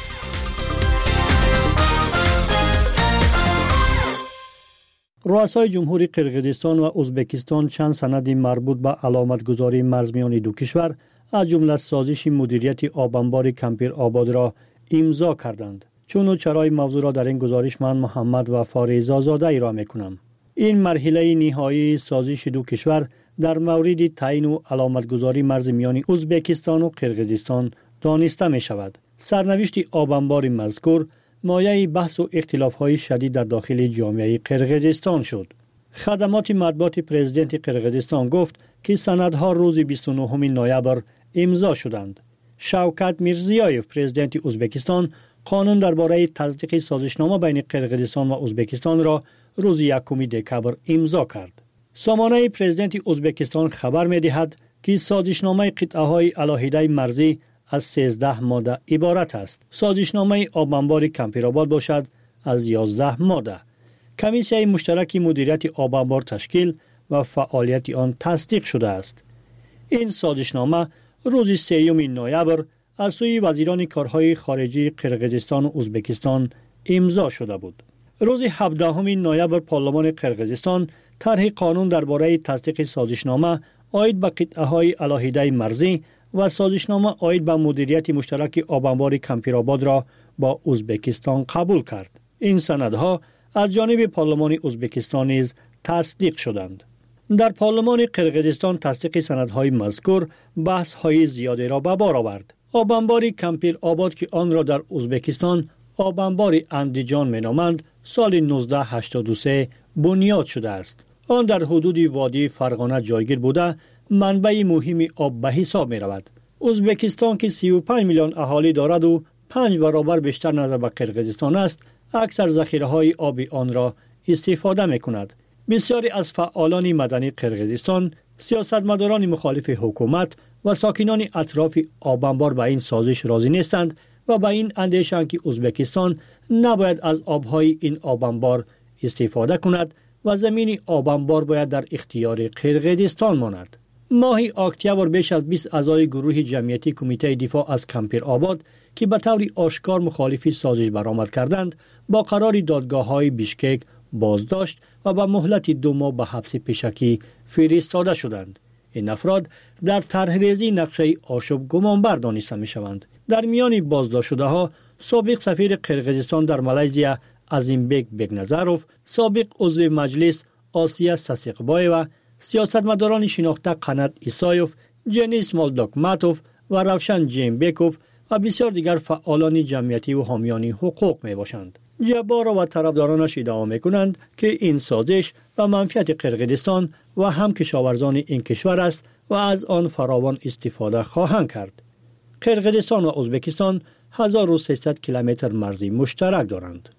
رؤسای جمهوری قرقیزستان و ازبکستان چند سند مربوط به علامتگذاری مرز میان دو کشور از جمله سازش مدیریت آبانبار کمپیر آباد را امضا کردند. چون و چرای موضوع را در این گزارش من محمد و فاریزا زاده ارائه میکنم. این مرحله نهایی سازش دو کشور در مورد تعیین و علامتگذاری مرز میان ازبکستان و قرقیزستان دانسته می شود. سرنوشت آبانبار مذکور مایه بحث و اختلاف‌های شدید در داخل جامعه قرقیزستان شد. خدمات مطبوعات پرزیدنت قرقیزستان گفت که سندها روز بیست و نهم نوامبر امضا شدند. شوکت میرزیایف پرزیدنت ازبکستان قانون درباره تصدیق سازشنامه بین قرقیزستان و ازبکستان را روز یکم دکبر امضا کرد. سامانه پرزیدنت ازبکستان خبر می‌دهد که سازشنامه قطعه‌های علاهیده مرزی از سیزده ماده عبارت است. سازشنامه آبانبار کمپیرآباد باشد از یازده ماده. کمیسیون مشترک مدیریت آبانبار تشکیل و فعالیت آن تصدیق شده است. این سازشنامه روز سوم نوامبر از سوی وزیران کارهای خارجی قرقیزستان و ازبکستان امضا شده بود. روز هفدهم نوامبر پارلمان قرقیزستان طرح قانون درباره تصدیق سازشنامه عاید به قطعه‌های علاهیده مرزی و سازشنامه عاید به مدیریت مشترک آبانبار کمپیرآباد را با ازبکستان قبول کرد. این سندها از جانب پارلمان ازبکستان نیز تصدیق شدند. در پارلمان قرقیزستان تصدیق سندهای مذکور بحث‌های زیادی را به بار آورد. آبانبار کمپیرآباد که آن را در ازبکستان آبانبار اندیجان می‌نامند، سال نوزده هشتاد و سه بنیاد شده است. آن در حدود وادی فرغانه جایگیر بوده منبع مهم آب به حساب می رود. ازبکستان که سی و پنج میلیون اهالی دارد و پنج برابر بیشتر نظر به قرقیزستان است، اکثر ذخیره های آب آن را استفاده می کند. بسیاری از فعالان مدنی قرقیزستان، سیاستمداران مخالف حکومت و ساکنان اطراف آبانبار به این سازش راضی نیستند و به این اندیشند که ازبکستان نباید از آبهای این آبانبار استفاده کند و زمین آبانبار باید در اختیار قرقیزستان ماند. ماه اکتبر بیش از بیست اعضای گروه جمعیتی کمیته دفاع از کمپیرآباد که به طور آشکار مخالفی سازش برآمد کردند، با قرار دادگاه‌های بیشکک بازداشت و با مهلت دو ماه به حبس پیشکی فرستاده شدند. این افراد در طرحریزی نقشه آشوب گمانبر دانسته می‌شوند. در میان بازداشت شده‌ها سابق سفیر قرقیزستان در مالزیا عظیمبک بگنظروف، سابق عضو مجلس آسیا ساسقبایو، سیاستمداران شناخته قنات ایسایوف، جنیس مالداکماتوف و روشن جیمبکوف و بسیار دیگر فعالان جمعیتی و حامیان حقوق می باشند. جبارا و طرفدارانش ادعا می کنند که این سازش و منفعت قرقیزستان و هم کشاورزان این کشور است و از آن فراوان استفاده خواهند کرد. قرقیزستان و ازبکستان هزار و سیصد کیلومتر مرزی مشترک دارند.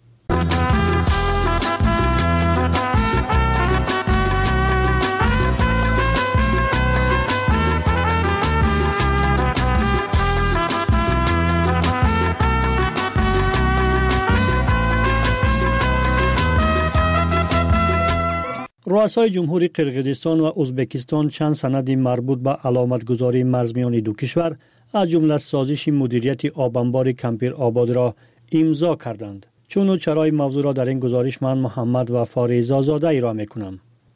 رؤسای جمهوری قرقیزستان و ازبکستان چند سند مربوط به علامتگذاری مرز میان دو کشور از جمله سازش مدیریت آبانبار کمپیرآباد را امضا کردند. چون و چرای موضوع را در این گزارش من محمد و فاریزا زاده ارائه میکنم.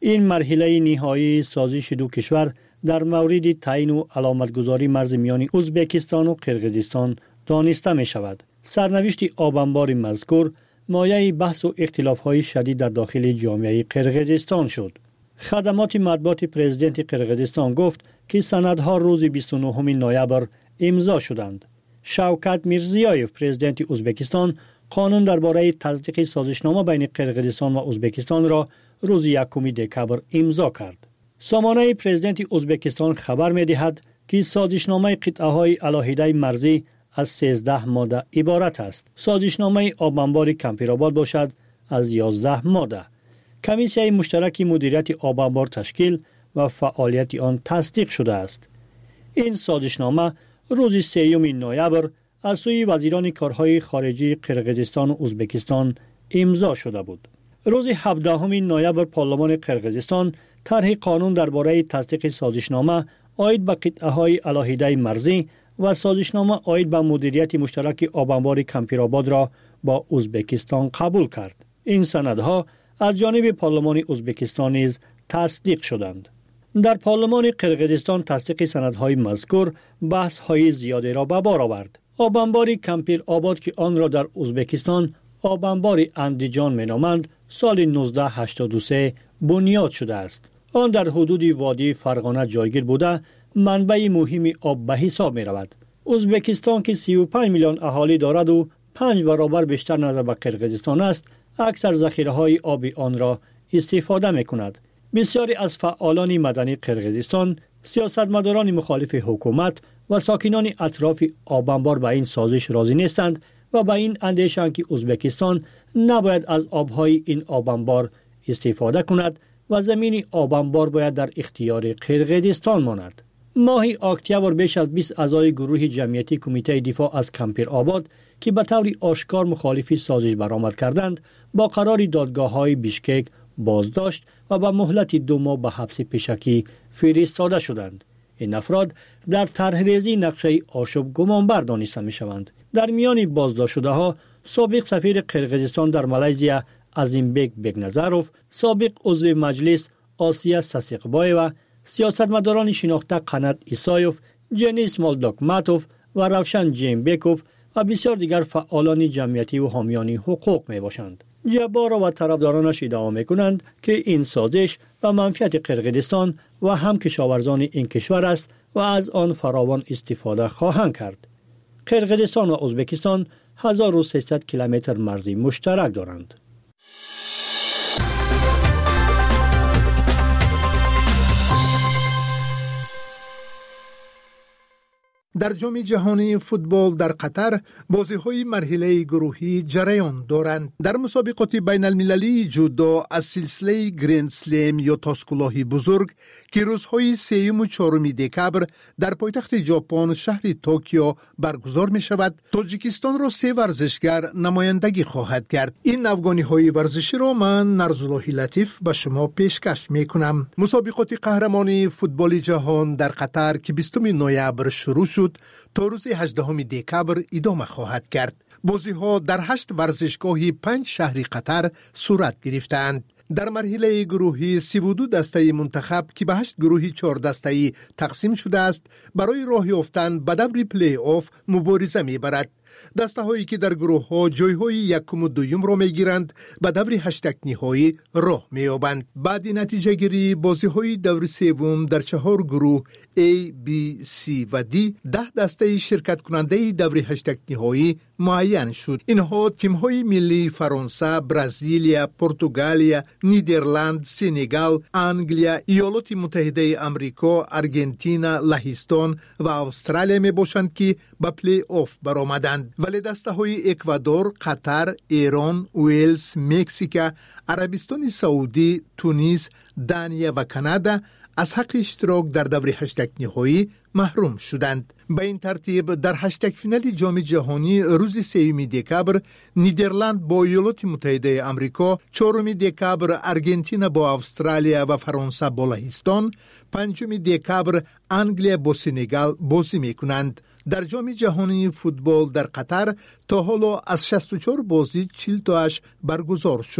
این مرحله نهایی سازش دو کشور در مورد تعیین و علامتگذاری مرز میان ازبکستان و قرقیزستان دانسته می شود. سرنوشت آبانبار مذکور مایه بحث و اختلاف‌های شدید در داخل جامعه قرقیزستان شد. خدمات مطبوعات پرزیدنت قرقیزستان گفت که سندها روز بیست و نهم نوامبر امضا شدند. شوکت میرزیایف پرزیدنت ازبکستان قانون درباره تصدیق سازشنامه بین قرقیزستان و ازبکستان را روز یکم دکبر امضا کرد. سامانه پرزیدنت ازبکستان خبر می‌دهد که سازشنامه قطعه‌های علاهیده مرزی از سیزده ماده عبارت است. سازشنامه آبانبار کمپیرآباد باشد از یازده ماده. کمیسیون مشترک مدیریت آبانبار تشکیل و فعالیت آن تصدیق شده است. این سازشنامه روز سوم نوامبر از سوی وزیران کارهای خارجی قرقیزستان و ازبکستان امضا شده بود. روز هفدهم نوامبر پارلمان قرقیزستان طرح قانون درباره تصدیق سازشنامه عاید به قطعه‌های علاهیده مرزی و سازشنامه عاید به مدیریت مشترک آبانبار کمپیرآباد را با ازبکستان قبول کرد. این سندها از جانب پارلمان ازبکستان نیز تصدیق شدند. در پارلمان قرقیزستان تصدیق سندهای مذکور بحث‌های زیادی را به بار آورد. آبانبار کمپیرآباد که آن را در ازبکستان آبانبار اندیجان می‌نامند، سال نوزده هشتاد و سه بنیاد شده است. آن در حدود وادی فرغانه جایگیر بوده منبع مهم آب به حساب می رود. ازبکستان که سی و پنج میلیون اهالی دارد و پنج برابر بیشتر نظر به قرقیزستان است، اکثر ذخیره های آب آن را استفاده می کند. بسیاری از فعالان مدنی قرقیزستان، سیاستمداران مخالف حکومت و ساکنان اطراف آبانبار به این سازش راضی نیستند و به این اندیشند که ازبکستان نباید از آبهای این آبانبار استفاده کند و زمین آبانبار باید در اختیار قرقیزستان ماند. ماه اکتبر بیش از بیست اعضای گروه جمعیتی کمیته دفاع از کمپیرآباد که به طور آشکار مخالفی سازش برآمد کردند، با قرار دادگاه‌های بیشکک بازداشت و با مهلت دو ماه به حبس پیشکی فرستاده شدند. این افراد در طرحریزی نقشه آشوب گمانبر دانسته می‌شوند. در میان بازداشت شده‌ها سابق سفیر قرقیزستان در مالزیا عظیمبک بگنظروف، سابق عضو مجلس آسیا ساسقبایو، سیاستمداران شناخته قنات ایسایوف، جنیس مالداکماتوف و روشن جیمبکوف و بسیار دیگر فعالان جمعیتی و حامیان حقوق می باشند. جبارا و طرفدارانش ادعا می کنند که این سازش به منفعت قرقیزستان و هم کشاورزان این کشور است و از آن فراوان استفاده خواهند کرد. قرقیزستان و ازبکستان هزار و سیصد کیلومتر مرزی مشترک دارند. در جام جهانی فوتبال در قطر بازی‌های مرحله گروهی جریان دارند. در مسابقات بین المللی جودو از سلسله گرند سلم یا تاسکولاه بزرگ که روزهای سوم و چهارم دکبر در پایتخت ژاپن شهر توکیو برگزار می شود، تاجیکستان را سه ورزشگر نمایندگی خواهد کرد. این افغانی‌های ورزشی را من نرزالله لطیف به شما پیشکش می کنم. مسابقات قهرمانی فوتبال جهان در قطر که بیستم نوامبر شروع شد تا روز هجدهم دکبر ادامه خواهد کرد. بازی‌ها در هشت ورزشگاه پنج شهر قطر صورت گرفتند. در مرحله گروهی سی و دو دسته منتخب که به هشت گروهی چهار دسته‌ای تقسیم شده است برای راه یافتن به دور پلی آف مبارزه می‌برد. دسته هایی که در گروه ها جای های یکم و دویم را می گیرند به دور هشتک نهایی راه می یابند. بعد نتیجه گیری بازی های دور سوم در چهار گروه A, B, C و D ده دسته شرکت کننده دور هشتک نهایی معین شد. اینها تیم های ملی فرانسه، برزیلیا، پرتغالیا، نیدرلند، سنگال، انگلیا، ایالات متحده آمریکا، آرژانتین، لهستان و استرالیا می باشند که به پلی آف برآمدند. ولی دسته های اکوادور، قطر، ایران، ویلز، مکزیک، عربستان سعودی، تونس، دانیا و کانادا از حق اشتراک در دور هشتک نهایی محروم شدند. به این ترتیب در هشتک فینال جام جهانی روز سوم دکبر نیدرلند با ایالات متحده آمریکا، چهارم دکبر آرژانتین با استرالیا و فرانسه با لهستان، پنجم دکبر انگلیا با سنگال بازی میکنند. در جام جهانی فوتبال در قطر تا حالا از شصت و چهار بازی چهل تاش برگزار شد.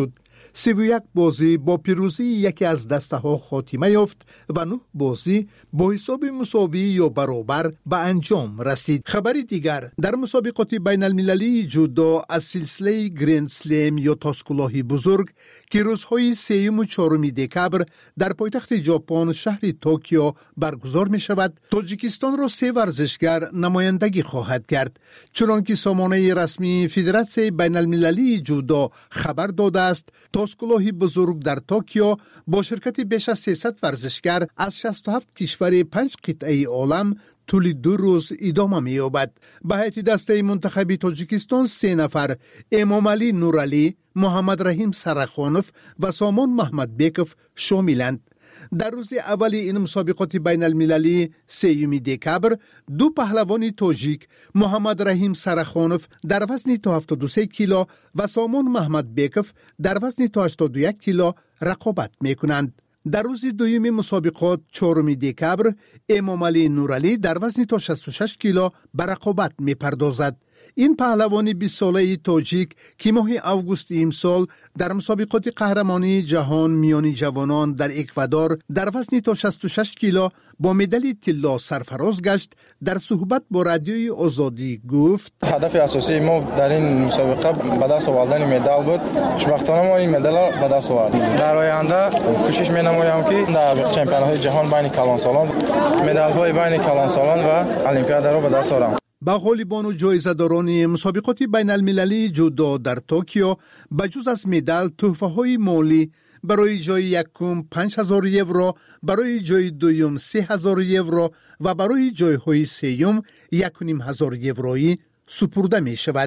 سی و یک بازی با پیروزی یکی از دسته ها خاتمه یافت و نه بازی با حساب مساوی یا برابر به انجام رسید. خبری دیگر در مسابقات بین المللی جودو از سلسله گرند سلم یا تاسکلاهی بزرگ که روزهای سوم و چهارم دکبر در پایتخت ژاپن شهر توکیو برگزار می شود، تاجیکستان را سه ورزشگر نمایندگی خواهد کرد. چنانکه سامانه رسمی فدراسیون بین المللی جودو خبر داده است، تاسکلاهی بزرگ در توکیو با شرکت بیش از سیصد ورزشگر از شصت و هفت کشور پنج قطعه عالم طول دو روز ادامه می‌یابد. به هیئت دسته منتخب تاجیکستان سه نفر، امام علی نورعلی، محمد رحیم سرخانوف و سامان محمد بیکوف شاملند. در روز اول این مسابقات بین المللی سیوم دکبر دو پهلوان تاجیک، محمد رحیم سرخانوف در وزن تا هفتاد و سه کیلو و سامان محمد بیکوف در وزن تا هشتاد و یک کیلو رقابت می‌کنند. در روز دوم مسابقات چهارم دکبر امام علی نورعلی در وزن تا شصت و شش کیلو به رقابت می‌پردازد. این پهلوان بیست ساله تاجیک که ماه اوگوست امسال در مسابقات قهرمانی جهان میان جوانان در اکوادور در وزن تا شصت و شش کیلو با مدال طلا سرفراز گشت، در صحبت با رادیوی آزادی گفت: هدف اساسی ما در این مسابقه به دست آوردن مدال بود. خوشبختانه ما این مدال را به دست آوردیم. در آینده کوشش می‌نمایم که در چمپیون‌های جهان بین کلانسالان مدال‌های بین کلانسالان و المپیاد را به دست آورم. با غالبان و جایزه‌داران مسابقات بین المللی جودو در توکیو بجز از مدال تحفه‌های مالی برای جای یکم پنج هزار یورو، برای جای دوم سه هزار یورو و برای جایهای سوم یک و نیم هزار یورویی سپرده می شود.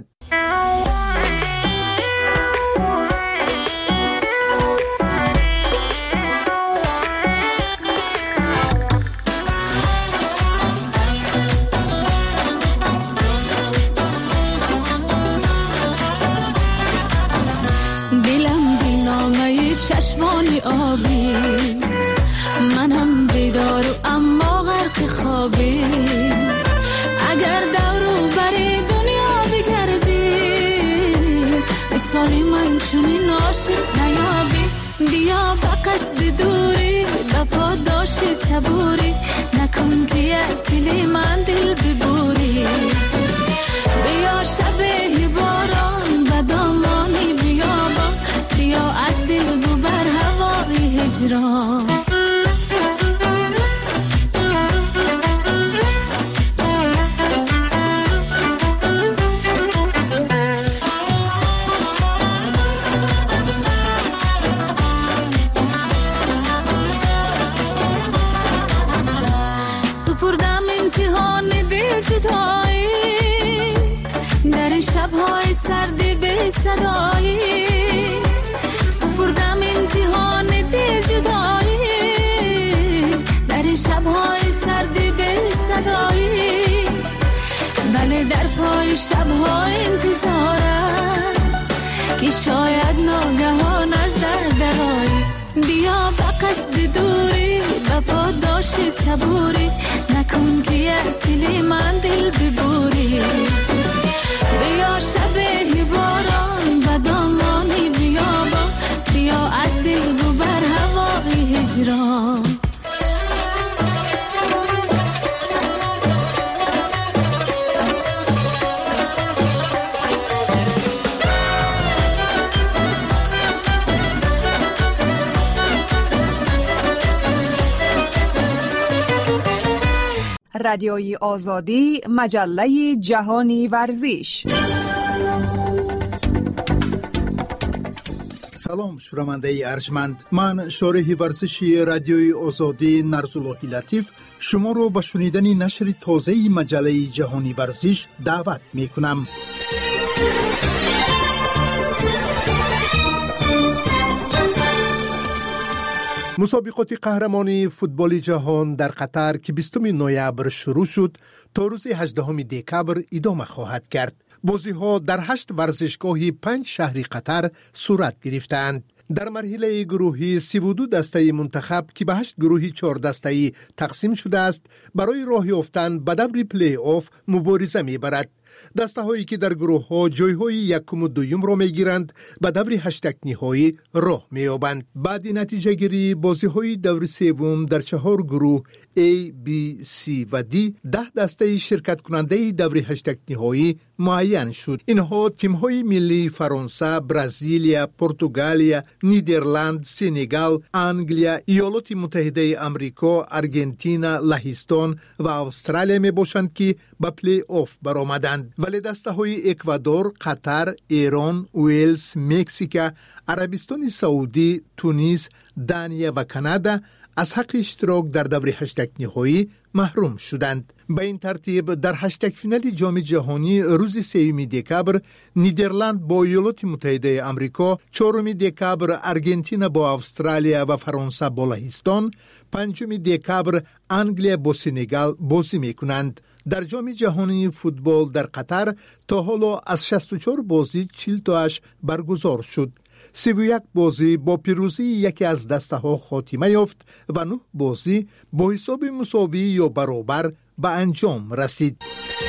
چشمانی آبی، منم بیدار و اما غرق خوابی. اگر دورو بری دنیا بگردی، مثالی من چونی عاشق نیابی. بیا با قصد دوری با پاداش صبوری، نکن که از دل من دل ببوری. بیا شب باران و دامانی بیابان، بیا از دل ببر هوای هجران. سپردم امتحان دل جدایی، در این شب‌های سردی به صدایی. سپردم امتحان دل جدایی، در این شب‌های سردی به صدایی. بله در پای شب‌های انتظارم که شاید ناگهان از در درایی. بیا با قصد دوری و پاداش صبوری، نکن که از دل من دل ببوری. بیا شب باران و دامانی بیابان، بیا از دل ببر هوای هجران. رادیوی آزادی، مجله جهانی ورزش. سلام شنونده ارجمند، من شارح ورزشی رادیوی آزادی نرزالله لطیف شما رو به شنیدن نشر تازه مجله جهانی ورزش دعوت می کنم. مسابقات قهرمانی فوتبال جهان در قطر که بیستم نوامبر شروع شد تا روز هجدهم دکبر ادامه خواهد کرد. بازی ها در هشت ورزشگاه پنج شهر قطر صورت گرفتند. در مرحله گروهی سی و دو دسته منتخب که به هشت گروهی چهار دسته تقسیم شده است برای راه یافتن به دور پلی آف مبارزه می‌برد. دسته‌هایی که در گروه‌ها جای‌های یکم و دوم را می‌گیرند به دور هشتگ نهایی راه می‌یابند. بعد نتیجه گیری بازی‌های دور سوم در چهار گروه A, B, C و D ده دسته شرکت کننده دور هشتگ نهایی معین شد. اینها تیم‌های ملی فرانسه، برزیلیا، پرتغالیا، نیدرلند، سنگال، انگلیا، ایالات متحده آمریکا، آرژانتین، لهستان و استرالیا می باشند که به پلی آف برآمدند. ولی دسته‌های اکوادور، قطر، ایران، ویلز، مکزیک، عربستان سعودی، تونس، دانیا و کانادا از حق اشتراک در دور هشتگ نهایی محروم شدند. به این ترتیب در هشتگ فینال جام جهانی روز سوم دکبر نیدرلند با ایالات متحده آمریکا، چهارم دکبر آرژانتین با استرالیا و فرانسه با لهستان، پنجم دکبر انگلیا با سنگال بازی میکنند. در جام جهانی فوتبال در قطر تا حالا از شصت و چهار بازی چهل تاش برگزار شد. سی و یک بازی با پیروزی یکی از دسته ها خاتمه یافت و نه بازی با حساب مساوی یا برابر به انجام رسید.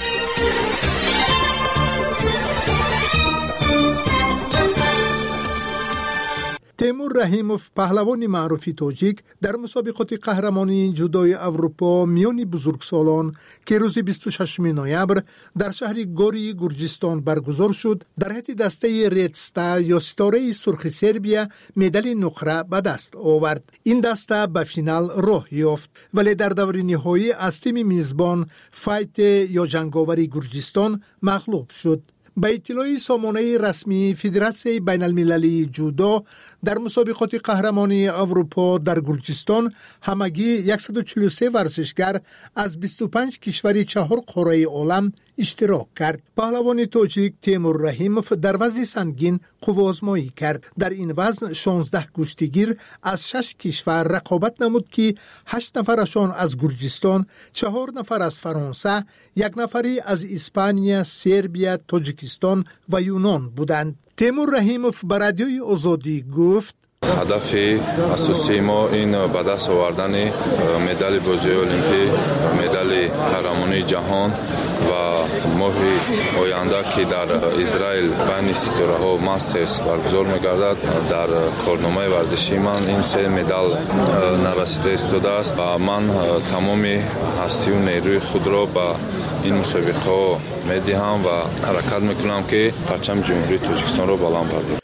تیمور رحیموف پهلوان معروف تاجیک در مسابقات قهرمانی جودوی اروپا میان بزرگسالان که روز بیست و ششم نوامبر در شهر گوری گرجستان برگزار شد در حیط دسته رد استار یا ستاره سرخ سربیا مدال نقره به دست آورد. این دسته به فینال راه یافت ولی در دور نهایی از تیم میزبان فایت یا جنگاوری گرجستان مغلوب شد. به اطلاع سامانه رسمی فدراسیون بین المللی جودو در مسابقات قهرمانی اروپا در گرجستان همگی صد و چهل و سه ورزشگر از بیست و پنج کشور چهار قاره عالم اشتراک کرد. پهلوان تاجیک تیمور رحیموف در وزن سنگین قوازمایی کرد. در این وزن شانزده کشتیگیر از شش کشور رقابت نمود که هشت نفرشان از گرجستان، چهار نفر از فرانسه، یک نفری از اسپانیا، سربیا، تاجیکستان و یونان بودند. تیمور رحیموف به رادیوی آزادی گفت هدف اساسی ما این به دست آوردن مدال بازی المپیک، مدال قهرمانی جهان و ماه آینده که در اسرائیل بین ستاره ها ماسترز برگزار می‌گردد. در کارنامه ورزشی من این سه مدال نرسیده ایستاده است و من تمام هستی و نیروی خود را به این مسابقه می‌دهم و حرکت می‌کنم که پرچم جمهوری تاجیکستان را بلند بردارم.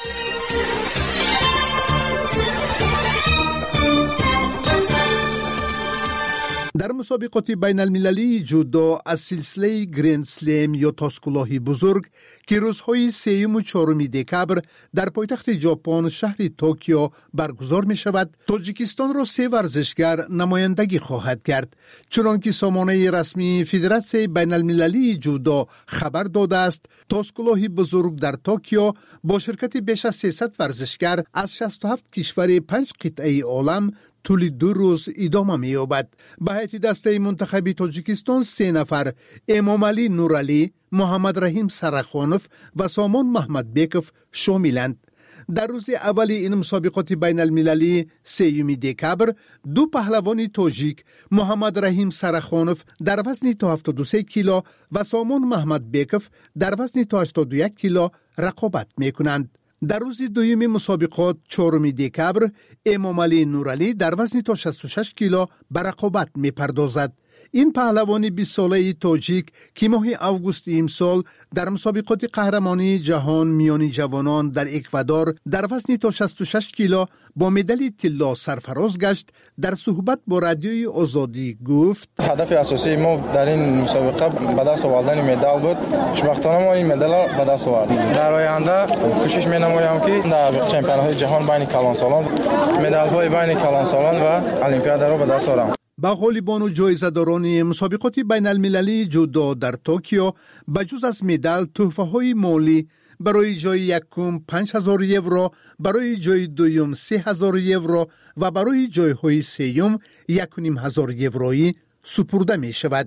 در مسابقات بین المللی جودو از سلسله گرند سلم یا تاسکلاهی بزرگ که روزهای سوم و چهارم دکبر در پایتخت ژاپن شهر توکیو برگزار می شود، تاجیکستان را سه ورزشگر نمایندگی خواهد کرد. چنانکه سامانه رسمی فدراسیون بین المللی جودو خبر داده است، تاسکلاهی بزرگ در توکیو با شرکت بیش از سیصد ورزشگر از شصت و هفت کشور پنج قطعه عالم طول دو روز ادامه می‌یابد. به هیئت دسته منتخبی تاجیکستان سه نفر امام علی نورعلی، محمد رحیم سرخانوف و سامان محمد بیکوف شاملند. در روز اول این مسابقات بین المللی سوم دکبر دو پهلوان تاجیک محمد رحیم سرخانوف در وزن تا هفتاد و سه کیلو و سامان محمد بیکوف در وزن تا هشتاد و یک کیلو رقابت می‌کنند. در روز دوم مسابقات چهارم دکبر امام علی نورعلی در وزن تا شصت و شش کیلو به رقابت می پردازد. این پهلوان بیست ساله تاجیک که ماه اوگوست امسال در مسابقات قهرمانی جهان میان جوانان در اکوادور در وزن تا شصت و شش کیلو با مدال طلا سرفراز گشت، در صحبت با رادیوی آزادی گفت هدف اساسی ما در این مسابقه به دست آوردن مدال بود. خوشبختانه ما این مدال به دست آوردیم. در آینده کوشش می‌نمایم که در چمپیونات جهان بین کلانسالان مدال‌های بین کلانسالان و المپیاد را به دست آورم. با غالبان و جایزه‌داران مسابقات بین المللی جودو در توکیو بجز از مدال تحفه‌های مالی برای جای یکم پنج هزار یورو، برای جای دوم سه هزار یورو و برای جایهای سوم یک و نیم هزار یورویی سپرده می شود.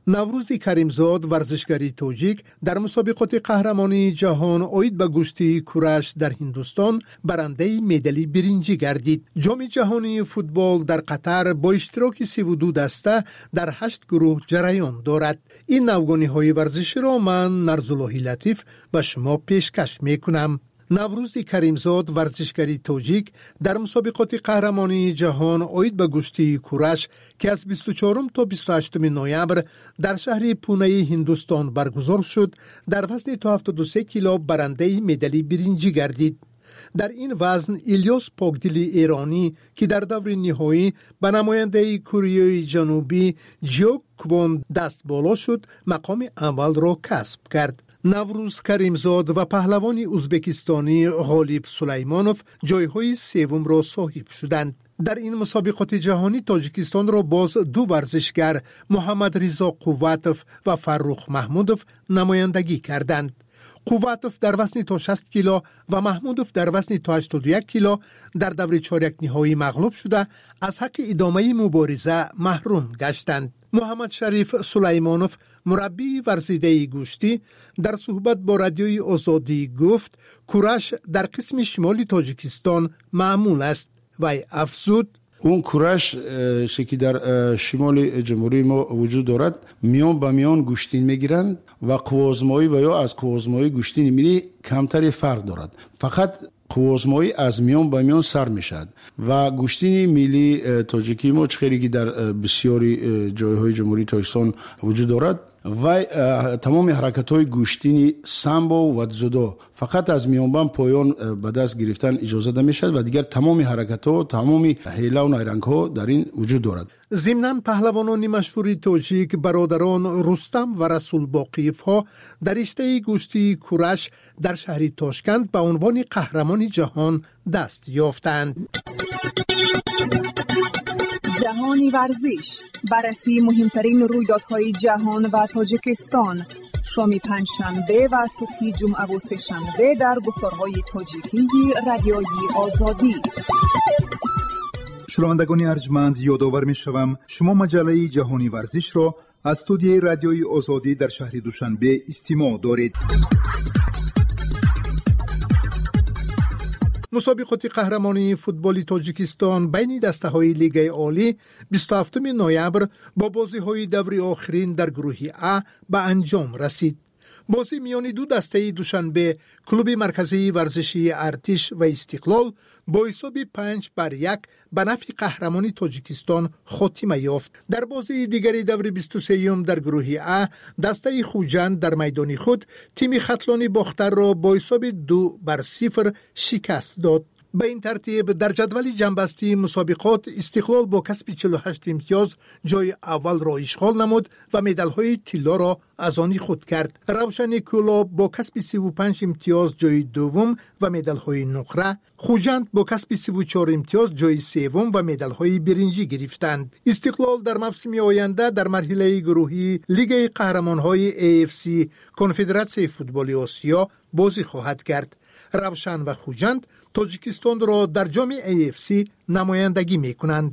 наврӯзи каримзод варзишгари тоҷик дар мусобиқоти қаҳрамонии ҷаҳон оид ба гӯшти кураш дар ҳиндустон барандаи медали биринҷӣ гардид. ҷоми ҷаҳонии футбол дар қатар бо иштироки сиву ду даста дар ҳашт гурӯҳ ҷараён дорад. ин навгониҳои варзиширо ман Нарзуллоҳи Латиф ба шумо пешкаш мекунам. наврӯзи каримзод варзишгари тоҷик дар мусобиқоти қаҳрамонии ҷаҳон оид ба гӯшти кураш ки аз бисту чорум то бисту ҳаштуми ноябр дар шаҳри Пунаи Ҳиндустон баргузор шуд, дар вазни то ҳафтоду се кило барандаи медали биринҷӣ гардид. дар ин вазн Илёс Покдили эронӣ ки дар даври ниҳоӣ ба намояндаи Кореяи ҷанубӣ Ҷиёк Квон даст боло шуд, мақоми аввалро касб кард. наврӯз каримзод ва паҳлавони ӯзбекистонӣ Ғолиб Сулаймонов ҷойҳои севумро соҳиб шуданд. дар ин мусобиқоти ҷаҳонӣ Тоҷикистонро боз ду варзишгар Муҳаммадризо Қувватов ва Фаррух Маҳмудов намояндагӣ карданд. Қувватов дар вазни то шаст кило ва Маҳмудов дар вазни то ҳаштоду як кило дар даври чорякниҳоӣ мағлуб шуда, аз ҳаққи идомаи мубориза маҳрум гаштанд. Муҳаммад Шариф Сулаймонов, мураббии варзидаи гӯшти, дар суҳбат бо радиои Озодӣ гуфт, кураш дар қисми шимоли Тоҷикистон маъмул аст. вай афзуд: اون کورش که در شمال جمهوری ما وجود دارد، میان به میان گوشتین میگیرند و قوازمایی و یا از قوازمایی گوشتین ملی کمتری فرق دارد. فقط قوازمایی از میان به میان سر میشد و گوشتین ملی تاجیکی ما چخیری که در بسیاری جایهای جمهوری تاجیکستان وجود دارد و تمام حرکت های گوشتینی سامبو و дзюдо فقط از میانبان پایان به دست گرفتن اجازه ده میشد و دیگر تمام حرکت ها تمام حیله و نیرنگ ها در این وجود دارد. ضمناً پهلوانان مشهور تاجیک برادران رستم و رسول باقیف ها در رشته گوشتی کورش در شهر تاشکند به عنوان قهرمان جهان دست یافتند. جهانی ورزش، بررسی مهمترین رویدادهای جهان و تاجیکستان، شام پنجشنبه و صبح جمعه و سه‌شنبه در گفتارهای تاجیکی رادیوی آزادی. شنوندگان ارجمند، یادآور می‌شوم شما مجله جهانی ورزش را از استودیوی رادیوی آزادی در شهر دوشنبه استماع دارید. مسابقات قهرمانی فوتبال تاجیکستان بین دسته‌های لیگ عالی بیست و هفتم نوامبر با بازی‌های دوری آخرین در گروه ا به انجام رسید. بازی میان دو دسته دوشنبه کلوب مرکزی ورزشی ارتش و استقلال با حساب پنج بر یک به نفع قهرمانی تاجیکستان خاتمه یافت. در بازی دیگری دور بیست و سه در گروه ا دسته خوجند در میدان خود تیم ختلانی باختر را با حساب دو بر صفر شکست داد. به این ترتیب در جدول جنبستی مسابقات استقلال با کسب چهل و هشت امتیاز جای اول را اشغال نمود و مدال‌های طلا را از آن خود کرد. روشن کلاب با کسب سی و پنج امتیاز جای دوم و مدال‌های نقره، خوجند با کسب سی و چهار امتیاز جای سوم و مدال‌های برنجی گرفتند. استقلال در موسم آینده در مرحله گروهی لیگ قهرمان‌های ای اف سی کنفدراسیون فوتبال آسیا بازی خواهد کرد. روشن و خوجند تاجیکستان را در جام ای اف سی نمایندگی می‌کنند.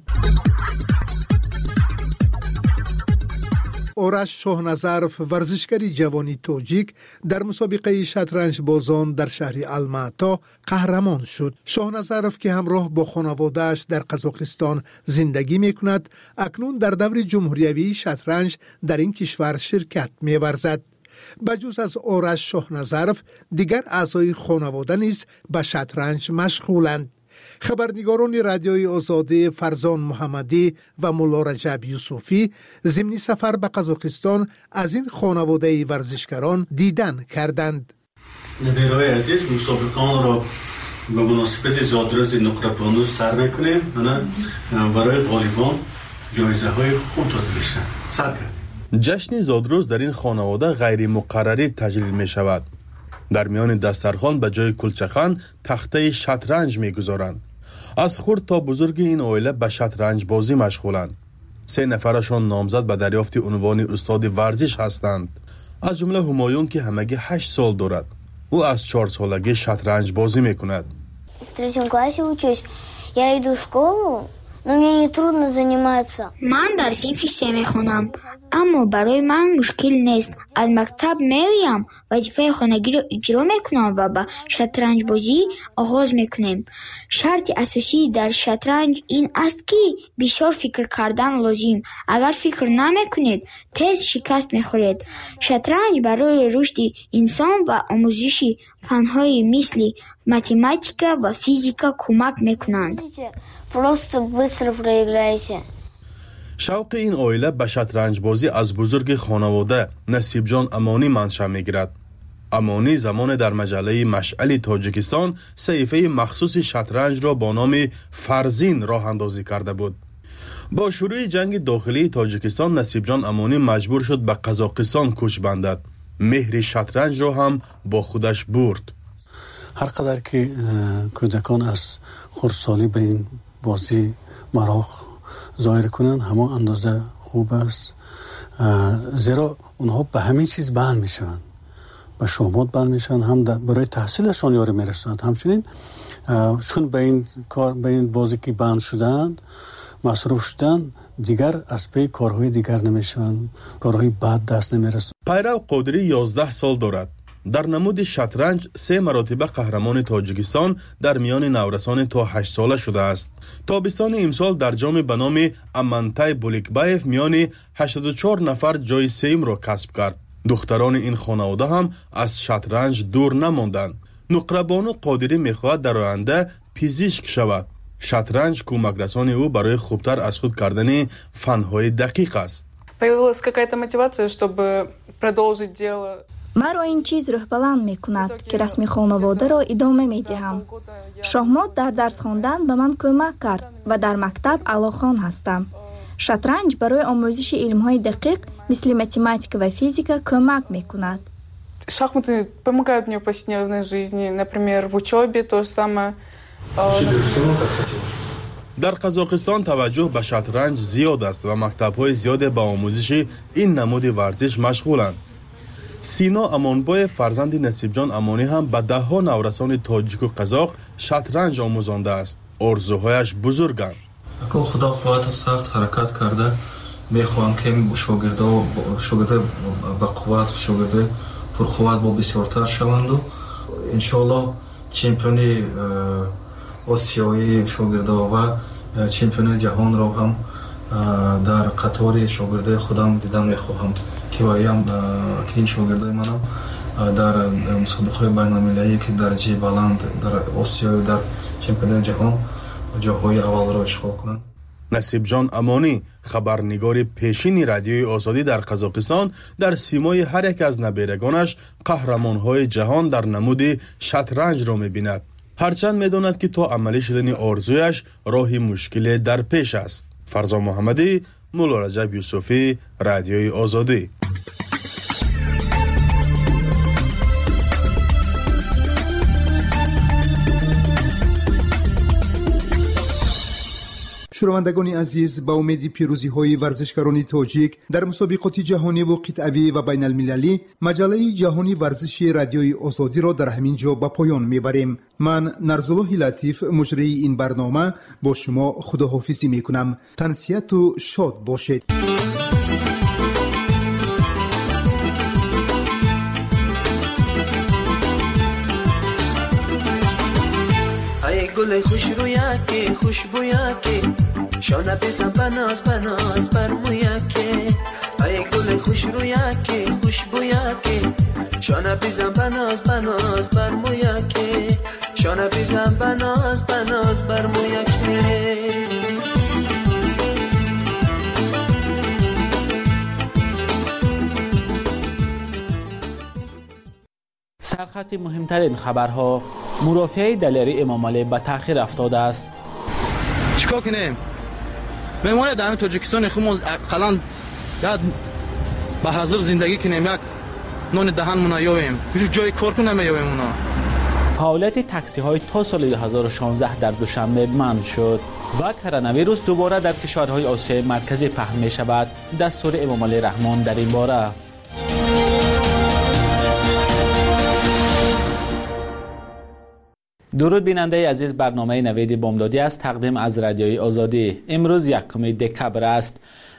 آرش شاهنظرف ورزشکاری جوانی تاجیک در مسابقه شطرنج بازان در شهر الماتا قهرمان شد. شاهنظرف که همراه با خانواده‌اش در قزاقستان زندگی می‌کند، اکنون در دور جمهوریوی شطرنج در این کشور شرکت می‌ورزد. بجز از آرش شاهنظرف دیگر اعضای خانواده نیز به شطرنج مشغولند. خبرنگاران رادیوی آزادی فرزان محمدی و مولا رجب یوسفی ضمن سفر به قزاقستان از این خانواده ورزشکاران دیدن کردند. نظرهای عزیز، مسابقان را به مناسبت زادروز نقره پاندوز سر میکنیم. برای غالبان جایزه های خوب داده میشن. سر کرد. جشن زادروز در این خانواده غیر مقرری تجلیل می شود. در میان دسترخوان به جای کلچخان تخته شطرنج می گذارند. از خرد تا بزرگ این عائله به شطرنج بازی مشغولند. سه نفرشان نامزد به دریافت عنوان استاد ورزش هستند. از جمله همایون که همگی هشت سال دارد. او از چهار سالگی شطرنج بازی می کند. В третьем классе учусь. Я иду в школу, но мне не трудно заниматься. من در صنف سه میخونم. اما برای من مشکل نیست. از مکتب میایم، وظیفه خانگی را اجرا میکنم و با شطرنج بازی آغاز میکنیم. شرط اساسی در شطرنج این است که بسیار فکر کردن لازم. اگر فکر نمیکنید تیز شکست میخورید. شطرنج برای رشد انسان و آموزش فنهای مثل математика و فیزیکا کمک میکنند. Просто быстро проиграйся. شوق این عائله به شطرنج بازی از بزرگ خانواده نصیب جان امانی منشأ میگیرد. امانی زمان در مجله مشعل تاجیکستان صحیفه مخصوص شطرنج را با نام فرزین راه اندازی کرده بود. با شروع جنگ داخلی تاجیکستان نصیب جان امانی مجبور شد به قزاقستان کوچ بندد. مهر شطرنج را هم با خودش برد. هر قدر که کودکان از خردسالی به این بازی مراغ ظاهر کنند همان اندازه خوب است، زیرا اونها به همین چیز بند میشن، به شهمات بند میشن، هم برای تحصیلشان یاری میرسند. همچنین چون به این کار به این بازی که بند شدند مصروف شدن، دیگر از پی کارهای دیگر نمیشن، کارهای بد دست نمیرسند. پیرو قادری یازده سال دارد. در نمود شطرنج سه مراتبه قهرمان تاجیکستان در میان نورسان تا هشت ساله شده است. تابستان امسال در جام به نام امانتای بولیکبایف میان هشتاد و چهار نفر جای سیم را کسب کرد. دختران این خانواده هم از شطرنج دور نماندند. نقره‌بانو قادری میخواهد در آینده پزشک شود. شطرنج کمک رسان او برای خوبتر از خود کردن فنهای دقیق است. Появилась какая-то мотивация, чтобы продолжить дело. مرا این چیز روح بلند می کند که رسم خانواده را ادامه می دهم. شهمات در درس خواندن به من کمک کرد و در مکتب علاخوان هستم. شطرنج برای آموزش علمهای دقیق مثل математика و فیزیکا کمک می کند. Шахматы помогают мне в повседневной жизни, например, в учебе то же самое. در قزاقستان توجه به شطرنج زیاد است و مکتب‌های زیاد به آموزش این نمود ورزش مشغولند. سینا امانبای فرزند نصیب جان امانی هم به ده ها نورسان تاجیک و قزاق شطرنج آموزانده است. آرزوهایش بزرگند. اگر خدا خواهد سخت حرکت کرده میخواهم که شاگردا شاگردا با قوت شاگردا پر قوت با بسیارتر شوند و ان شاء الله چمپیون آسیایی شاگردا و چمپیون جهان را هم در قطار شاگردای خودم دیدن میخواهم که وایم که این شاگردای منم در مسابقه بین‌المللی که درجه بلند در آسیا و در چمپیونات جهان جاهای اول را اشغال کنند. نصیب جان امانی خبرنگار پیشین رادیوی آزادی در قزاقستان در سیمای هر یک از نبیرگانش قهرمان‌های جهان در نمود شطرنج را می‌بیند. هرچند می‌داند که تا عملی شدن آرزویش راهی مشکل در پیش است. فرزا محمدی، مولا رجب یوسفی، رادیوی آزادی. شنوندگان عزیز، با امید پیروزی های ورزشکاران تاجیک در مسابقات جهانی و قطعوی و بین المللی، مجله جهانی ورزش رادیوی آزادی را در همین جا به پایان میبریم. من نرزالله لطیف مجری این برنامه با شما خداحافظی میکنم. تنسیت و شاد باشید. ای گل خوش رویاکی خوشبویاکی شانه بزن بناز بناز بر مویاکی ای گل خوش رویاکی خوشبویاکی شانه بزن بناز بناز بر مویاکی شانه بزن بناز بناز بر مویاکی سرخط مهمترین خبرها: مرافعه دلیری امام علی به تأخیر افتاده است. چیکار کنیم؟ میمونه در تاجیکستان خودمون قلان یاد به حاضر زندگی کنیم، یک نون دهن منایویم، هیچ جای کار کنیم نمیایم اونا. فعالیت تاکسی های تا سال دو هزار و شانزده در دوشنبه منع شد و کرونا ویروس دوباره در کشورهای آسیای مرکزی پهن می شود. دستور امام علی رحمان در این باره. درود بیننده عزیز، برنامه نوید بامدادی است تقدیم از رادیوی آزادی. امروز یکم دکبر است.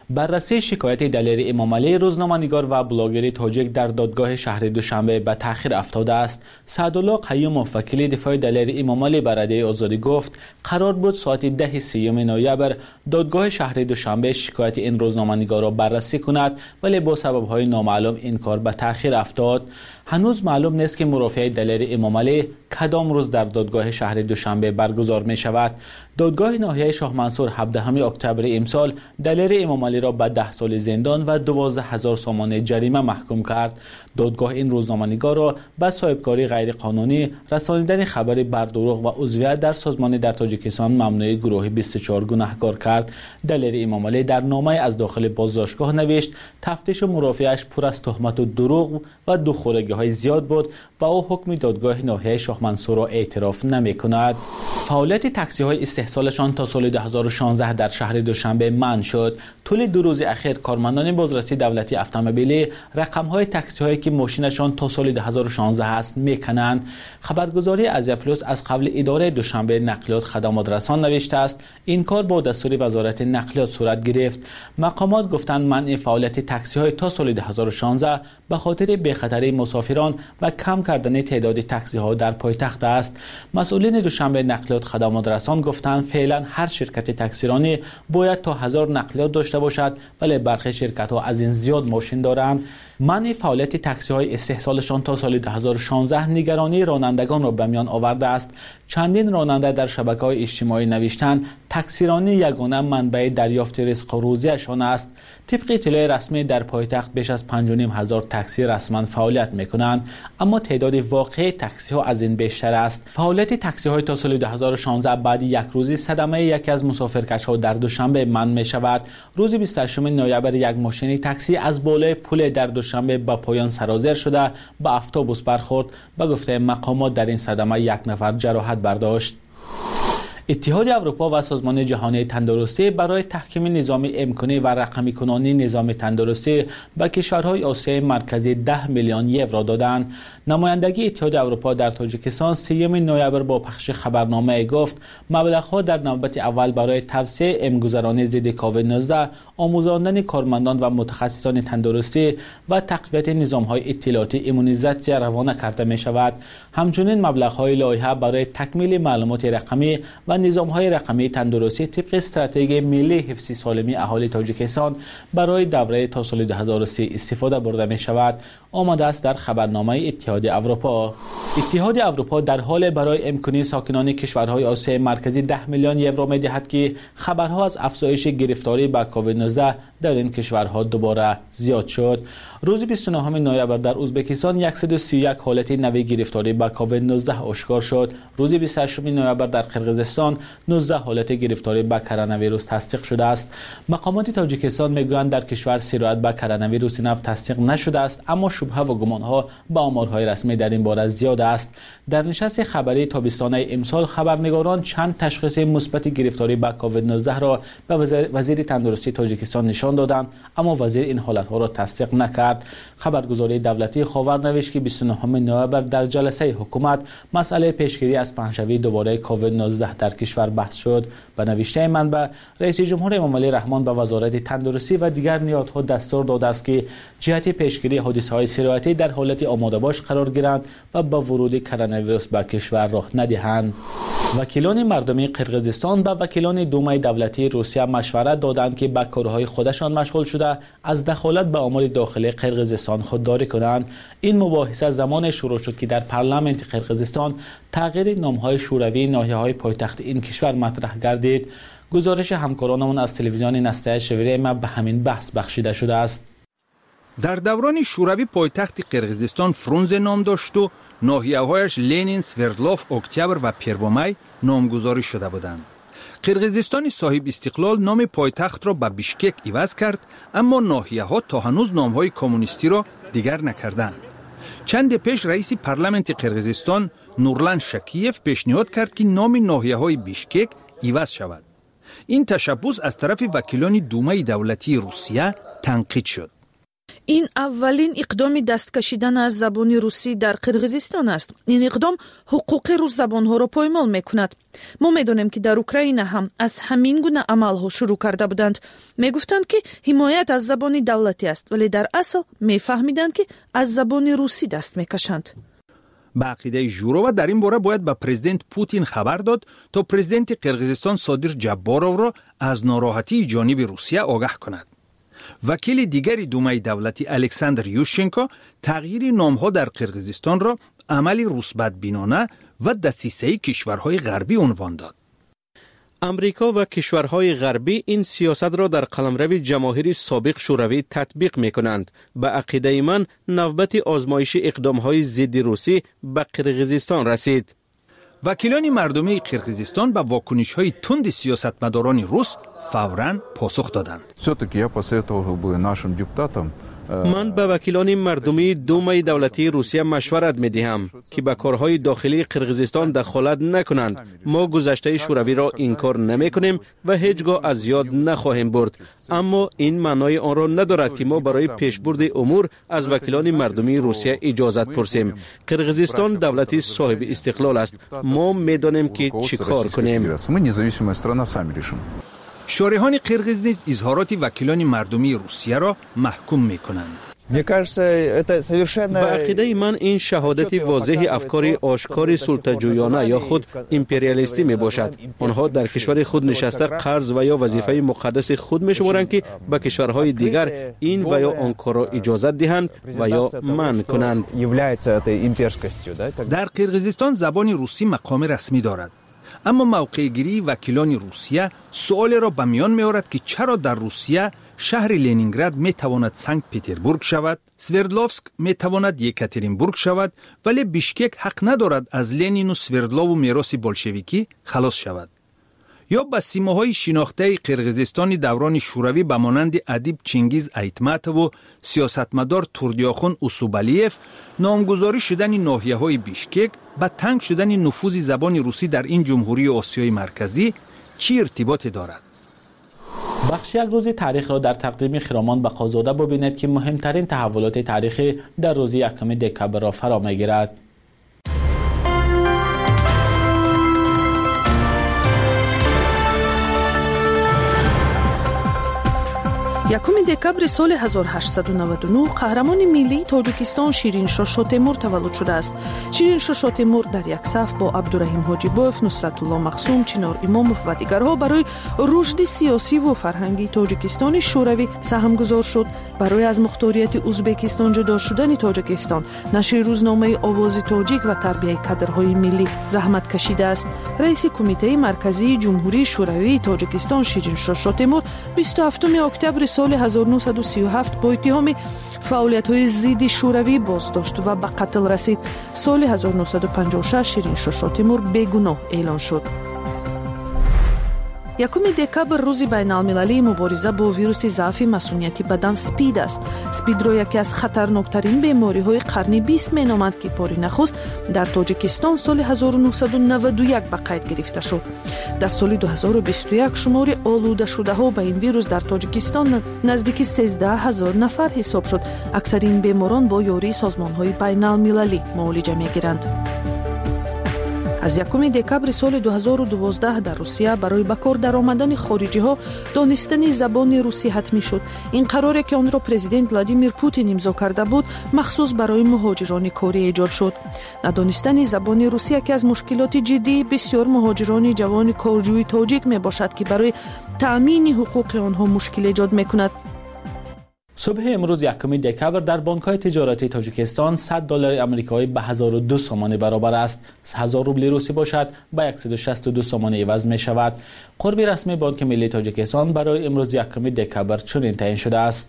بررسی شکایت دلیر امامعلی روزنامه‌نگار و بلاگر تاجیک در دادگاه شهر دوشنبه به تأخیر افتاده است. سعدالله قیوموف وکیل دفاع دلیر امامعلی به رادیوی آزادی گفت قرار بود ساعت ده سیوم نوامبر دادگاه شهر دوشنبه شکایت این روزنامه‌نگار را بررسی کند، ولی با سبب‌های نامعلوم این کار به تأخیر افتاد. هنوز معلوم نیست که مرافعه دلیر امامعلی کدام روز در دادگاه شهر دوشنبه برگزار می شود. دادگاه ناحیه شاه منصور هفدهم اکتبر امسال دلیر امامعلی را به ده سال زندان و دوازده هزار سومان جریمه محکوم کرد. دادگاه این روزنامه‌نگار را به صاحبکاری غیرقانونی، رسانیدن خبر بر دروغ و عضویت در سازمان در تاجیکستان ممنوع گروهی بیست و چهار گناهکار کرد. دلیر امامعلی در نامه از داخل بازداشتگاه نوشت تفتیش مرافعه‌اش پر از تهمت و دروغ و دخورگی های زیاد بود و او حکم دادگاه ناحیه شاه منصور را اعتراف نمی کند. فعالیت تاکسی های استحصالشان تا سال دو هزار و شانزده در شهر دوشنبه منع شد. طول دو روز اخیر کارمندان بازرسی دولتی اتومبیلی رقم های تاکسی هایی که ماشینشان تا سال دو هزار و شانزده است میکنند. خبرگزاری ازیا پلاس از قبل اداره دوشنبه نقلیات خدمات رسان نوشته است این کار با دستور وزارت نقلیات صورت گرفت. مقامات گفتند منع فعالیت تاکسی های تا سال دو هزار و شانزده به خاطر بخطری مسافران و کم کردن تعداد تاکسی ها در پایتخت است. مسئولین دوشنبه نقلیات خدمات رسان گفتند فعلا هر شرکت تاکسیرانی باید تا هزار نقلیات داشته باشد، ولی برخی شرکت ها از این زیاد ماشین دارند. منع فعالیت تاکسی های استحصالشان تا سال دو هزار و شانزده نگرانی رانندگان را به میان آورده است. چندین راننده در شبکه‌های اجتماعی نوشتند تاکسیرانی یگانه منبع دریافت رزق روزیشان است. طبق اطلاع رسمی در پایتخت بیش از پنج و نیم هزار تاکسی رسما فعالیت میکنند، اما تعداد واقعی تاکسی ها از این بیشتر است. فعالیت تاکسی های تا سال دو هزار و شانزده بعد یک روزی صدمه یکی از مسافرکش ها در دوشنبه منع می شود. روز بیست و هشتم نوامبر یک ماشین تاکسی از بالای پل در دوشنبه به پایان سرازیر شده به اتوبوس برخورد. به گفته مقامات در این صدمه یک نفر جراحت برداشت. اتحاد اروپا و سازمان جهانی تندرستی برای تحکیم نظام امکانی و رقمی کنانی نظام تندرستی به کشورهای آسیای مرکزی ده میلیون یورو دادند. نمایندگی اتحاد اروپا در تاجیکستان سیوم نوامبر با پخش خبرنامه گفت مبلغ‌ها در نوبت اول برای توسعه امگذرانی ضد کووید نوزده، آموزاندن کارمندان و متخصصان تندرستی و تقویت نظام‌های اطلاعاتی ایمونیزاسی روانه کرده می‌شود. همچنین مبلغ‌های لایحه برای تکمیل معلومات رقمی و نظام‌های رقمی تندرستی طبق استراتژی ملی حفظ سالمی اهالی تاجیکستان برای دوره تا سال دو هزار و سی استفاده برده می‌شود. آمده است در خبرنامه اتحاد اروپا. اتحاد اروپا در حال برای امکانی ساکنان کشورهای آسیای مرکزی ده میلیون یورو می‌دهد که خبرها از افزایش گرفتاری به کووید نوزده در این کشورها دوباره زیاد شد. روز بیست و نهم نوامبر در ازبکستان صد و سی و یک حالت نوی گرفتاری به کووید نوزده آشکار شد. روز بیست و هشتم نوامبر در قرقیزستان نوزده حالت گرفتاری به کرونا ویروس تصدیق شده است. مقامات تاجیکستان میگویند در کشور سرایت به کرونا ویروس نو تصدیق نشده است، اما شبهه و گمانها به آمارهای رسمی در این باره زیاد است. در نشست خبری تابستانه امسال خبرنگاران چند تشخیص مثبت گرفتاری به کووید نوزده را به وزیر تندرستی تاجیکستان نشان دادند، اما وزیر این حالتها را تصدیق نکرد. خبرگزاری دولتی خاور نوشت که بیست و نهم نوامبر در جلسه حکومت مسئله پیشگیری از پنجشنبه دوباره کووید نوزده در کشور بحث شد. به نوشته منبع رئیس جمهور امامعلی رحمان به وزارت تندرستی و دیگر نهادها دستور داده است که جهت پیشگیری حادثه‌های سرایتی در حالت آماده باش قرار گیرند و به ورود کرونا ویروس به کشور راه ندهند. وکیلان مردمی قرقیزستان به وکیلان دومای دولتی روسیه مشورت دادند که به کارهای خودشان مشغول شده از دخالت به امور داخلی قرقیزستان خودداری کنند. این مباحثه زمان شروع شد که در پارلمانت قرقیزستان تغییر نامهای شوروی ناحیه‌های پایتخت این کشور مطرح گردید. گزارش همکارانمون از تلویزیون نسته شوری ما به همین بحث بخشیده شده است. در دوران شوروی پایتخت قرقیزستان فرونزه نام داشت و ناحیه‌هایش لنین، سوردلوف، اکتبر و پرومای نامگذاری شده بودند. قرقیزستان صاحب استقلال نام پایتخت را به بیشکک عوض کرد، اما ناحیه‌ها تا هنوز نام‌های کمونیستی را دیگر نکردند. چند پیش رئیس پارلمانت قرقیزستان نورلان شکیف پیشنهاد کرد که نام ناحیه‌های بیشکک عوض شود. این تشبث از طرف وکیلان دومای دولتی روسیه تنقید شد. این اولین اقدام دست کشیدن از زبان روسی در قرقیزستان است. این اقدام حقوق روس زبانها را پایمال میکند. ما میدانیم که در اوکراین هم از همین گونه عملها شروع کرده بودند. میگفتند که حمایت از زبان دولتی است، ولی در اصل میفهمیدند که از زبان روسی دست میکشند. به عقیده ژوروا در این باره باید به پرزیدنت پوتین خبر داد تا پرزیدنت قرقیزستان صادر جباروف را از ناراحتی جانب روسیه آگاه کند. وکیل دیگری دومای دولتی الکساندر یوشچنکو تغییر نامها در قرقیزستان را عملی روسبدبینانه و دسیسه کشورهای غربی عنوان داد. امریکا و کشورهای غربی این سیاست را در قلمرو جماهیر سابق شوروی تطبیق می کنند. به عقیده من نوبت آزمایش اقدامهای ضد روسی به قرقیزستان رسید. وکیلان مردمی قرقیزستان به واکنش‌های تند سیاستمداران روس فوراً پاسخ دادند. من به وکیلان مردمی دومای دولتی روسیه مشورت می دهم که به کارهای داخلی قرقیزستان دخالت نکنند. ما گذشته شوروی را انکار نمی کنیم و هیچگاه از یاد نخواهیم برد، اما این معنای آن را ندارد که ما برای پیشبرد امور از وکیلان مردمی روسیه اجازت پرسیم. قرقیزستان دولتی صاحب استقلال است. ما می دانیم که چی کار کنیم. شارحان قرقیز نیز اظهارات وکیلان مردمی روسیه را محکوم می کنند. به عقیده من این شهادت واضح افکار آشکار سلطه‌جویانه یا خود امپریالیستی می باشد. آنها در کشور خود نشسته قرض و یا وظیفه مقدس خود می شمارند که به کشورهای دیگر این و یا آن کار را اجازت دهند و یا منع کنند. در قرقیزستان زبان روسی مقام رسمی دارد، اما موقع گیری وکیلان روسیه سؤال را به میان می آورد که چرا در روسیه شهر لنینگراد می تواند سنت پتربورگ شود، سوردلوفسک می تواند یکاترینبورگ شود، ولی بیشکک حق ندارد از لنین و سوردلو و میراث بولشویکی خلاص شود. یا به سیماهای شناخته قرقیزستان دوران شوروی به مانند ادیب چنگیز ایتماتوف و سیاستمدار توردیاخون اوسوبالیف نامگذاری شدن ناحیه‌های بیشکک به تنگ شدن نفوذ زبان روسی در این جمهوری آسیای مرکزی چی ارتباطی دارد؟ بخش یک روز تاریخ را در تقدیم خرامان بقازاده ببینید که مهمترین تحولات تاریخی در روز یکم دکبر را فرا می‌گیرد. یکم دکبر سال هزار و هشتصد و نود و نه قهرمان ملی تاجیکستان شیرینشاه شاه تیمور تولد شده است. شیرینشاه شاه تیمور در یک صف با عبدالرحیم حاجیباف، نصرت الله مقسوم، چنار اماموف و دیگرها برای رشد سیاسی و فرهنگی تاجیکستان شوروی سهم گذار شد. برای از مختاریت ازبکستان جدا شدن تاجیکستان نشر روزنامه آواز تاجیک و تربیت کادرهای ملی زحمت کشیده است. رئیس کمیته مرکزی جمهوری شوروی تاجیکستان شیرینشاه شاه تیمور بیست و هفتم اکتبر سال هزار و نهصد و سی و هفت با اتهام فعالیت‌های ضد شوروی بازداشت و به قتل رسید. سال هزار و نهصد و پنجاه و شش شیرینشاه شاه تیمور بیگناه اعلان شد. یکم دکبر روز بین المللی مبارزه با ویروس ضعف مسئولیتی بدن سپید است. سپید را یکی از خطرناکترین بیماری‌های قرن بیست می‌نامند که بار نخست در تاجیکستان سال هزار و نهصد و نود و یک به قید گرفته شد. در سال دو هزار و بیست و یک شمار آلوده شده‌ها به این ویروس در تاجیکستان نزدیک سیزده هزار نفر حساب شد. اکثر این بیماران با یاری سازمان‌های بین المللی معالجه می‌گیرند. از یکم دکبر سال دو هزار و دوازده در روسیه برای به کار درآمدن خارجی ها دانستن زبان روسی حتمی شد. این قراری که آن را پرزیدنت ولادیمیر پوتین امضا کرده بود مخصوص برای مهاجران کاری ایجاد شد. ندانستن زبان روسی یکی از مشکلات جدی بسیار مهاجران جوان کارجوی تاجیک می باشد که برای تأمین حقوق آنها مشکل ایجاد می کند. صبح امروز یکم دکبر در بانک‌های تجارتی تاجیکستان صد دلار آمریکایی به هزار و دو سومان برابر است. هزار روبل روسی باشد به صد و شصت و دو سومان عوض می شود. قرب رسمی بانک ملی تاجیکستان برای امروز یکم دکبر چنین تعیین شده است.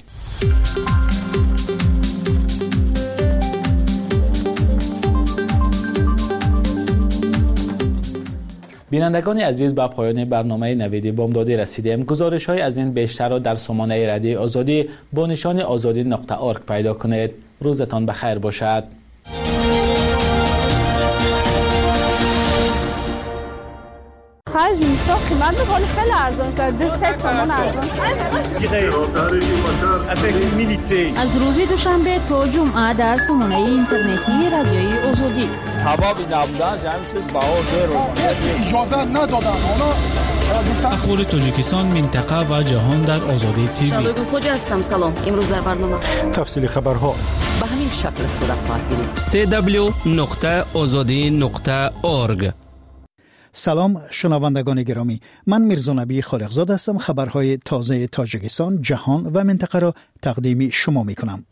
بینندگان عزیز، به پایان برنامه نویدی بامدادی رسیدیم. گزارش های از این بیشتر را در سامانه رادیو آزادی با نشان آزادی نقطه ارگ پیدا کنید. روزتان بخیر باشد. خرج زمستان قیمت ولی خیلی ارزان شد. دو سه تومان ارزان شد. از روز دوشنبه تا جمعه در سامانه اینترنتی رادیوی آزادی. حبابی نبودن همین چیز بهار رو اجازه ندادن. اخبار تاجیکستان، منطقه و جهان در آزادی تیوی. شادو خوجا هستم. سلام. امروز در برنامه تفصیل خبرها به همین شکل صورت خواهد گرفت. سه دبلیو نقطه آزادی نقطه اورگ. سلام شنوندگان گرامی، من میرزا نبی خالقزاد هستم. خبرهای تازه تاجیکستان، جهان و منطقه را تقدیم شما می کنم.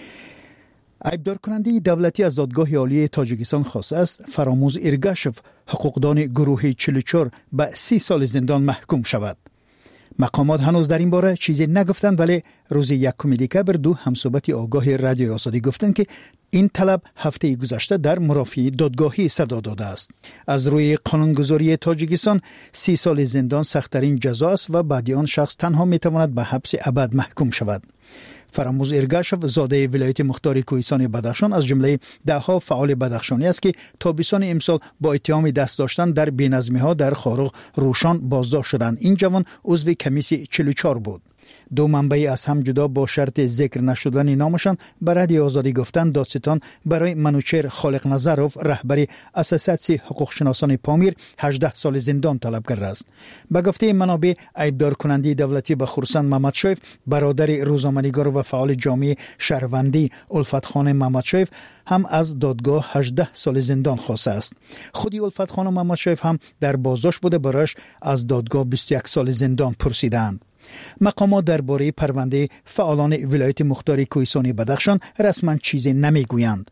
عیبدار کننده دولتی از دادگاه عالی تاجیکستان خواسته است فراموز ایرگاشف، حقوقدان گروه چهل و چهار، به سی سال زندان محکوم شود. مقامات هنوز در این باره چیزی نگفتند، ولی روز یکم دکبر دو همصحبت آگاه رادیو آزادی گفتند که این طلب هفته گذشته در مرافعه دادگاهی صدا داده است. از روی قانونگذاری تاجیکستان سی سال زندان سخت‌ترین جزا است و بعد آن شخص تنها میتواند به حبس ابد محکوم شود. فراموز ایرگاشف زاده ولایت مختار کوهستان بدخشان از جمله ده ها فعال بدخشانی است که تابستان امسال با اتهام دست داشتن در بی‌نظمی‌ها در خارق روشان بازداشت شدند. این جوان عضو کمیسیون چهل و چهار بود. دو منبع از هم جدا با شرط ذکر نشدن نامشان به رادیو آزادی گفتند دادستان برای منوچهر خالق نظروف، رهبر اساسیاسیون حقوق شناسان پامیر، هجده سال زندان طلب کرده است. به گفته منابع، عیبدار کننده دولتی به خرسند محمد شایف، برادر روزنامه‌نگار و فعال جامعه شهروندی الفت خان محمد شایف، هم از دادگاه هجده سال زندان خواسته است. خودی الفت خان محمد شایف هم در بازداشت بوده، برایش از دادگاه بیست و یک سال زندان پرسیدند. مقامات درباره پرونده فعالان ولایت مختار کوهستان بدخشان رسما چیزی نمیگویند.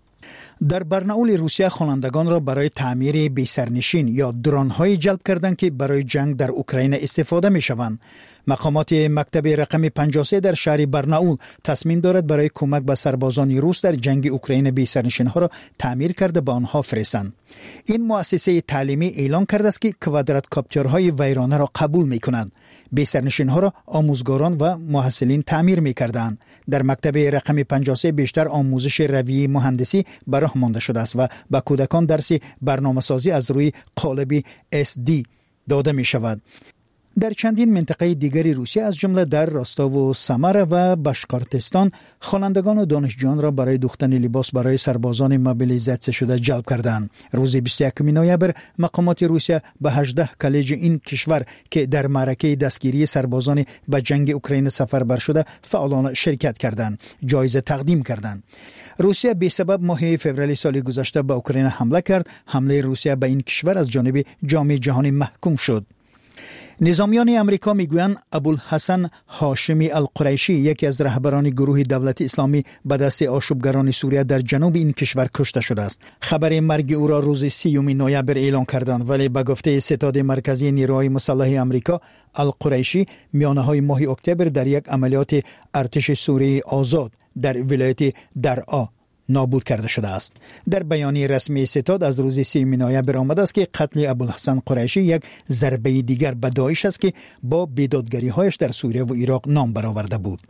در برناول روسیه خوانندگان را برای تعمیر بی‌سرنشین یا درون‌های جلب کردند که برای جنگ در اوکراین استفاده می‌شوند. مقامات مکتب رقم پنجاه و سه در شهر برناول تصمیم دارد برای کمک به سربازان روس در جنگ اوکراین بی‌سرنشین‌ها را تعمیر کرده به آنها فرستند. این مؤسسه تعلیمی اعلام کرده است که کوادراتکاپترهای ویرانه را قبول می‌کند. بی‌سرنشین‌ها را آموزگاران و محصلین تعمیر می‌کردند. در مکتب رقم پنجاه و سه بیشتر آموزش رویه مهندسی براه مانده شده است و به کودکان درس برنامه‌سازی از روی قالب اس دی داده می‌شود. در چندین منطقه دیگری روسیه از جمله در راستاو و سمر و باشقورتستان خوانندگان و دانشجویان را برای دوختن لباس برای سربازان موبیلیزاسیون شده جلب کردند. روز بیست و یکم نوامبر مقامات روسیه به هجده کالج این کشور که در معرکه دستگیری سربازان به جنگ اوکراین سفربر شده فعالان شرکت کردند، جایزه تقدیم کردند. روسیه به سبب ماه فوریه سال گذشته به اوکراین حمله کرد. حمله روسیه به این کشور از جانب جامعه جهانی محکوم شد. نظامیان امریکا میگویند ابوالحسن هاشمی القریشی، یکی از رهبران گروه دولت اسلامی، به دست آشوبگران سوریه در جنوب این کشور کشته شده است. خبر مرگ او را روز سیوم نوامبر اعلام کردند، ولی به گفته ستاد مرکزی نیروهای مسلح امریکا، القریشی میانه‌های ماه اکتبر در یک عملیات ارتش سوریه آزاد در ولایت درعا نابود کرده شده است. در بیانیه رسمی ستاد از روز سیوم نوامبر آمده است که قتل ابوالحسن قریشی یک ضربه دیگر به داعش است که با بیدادگری‌هایش در سوریه و عراق نام برآورده بود.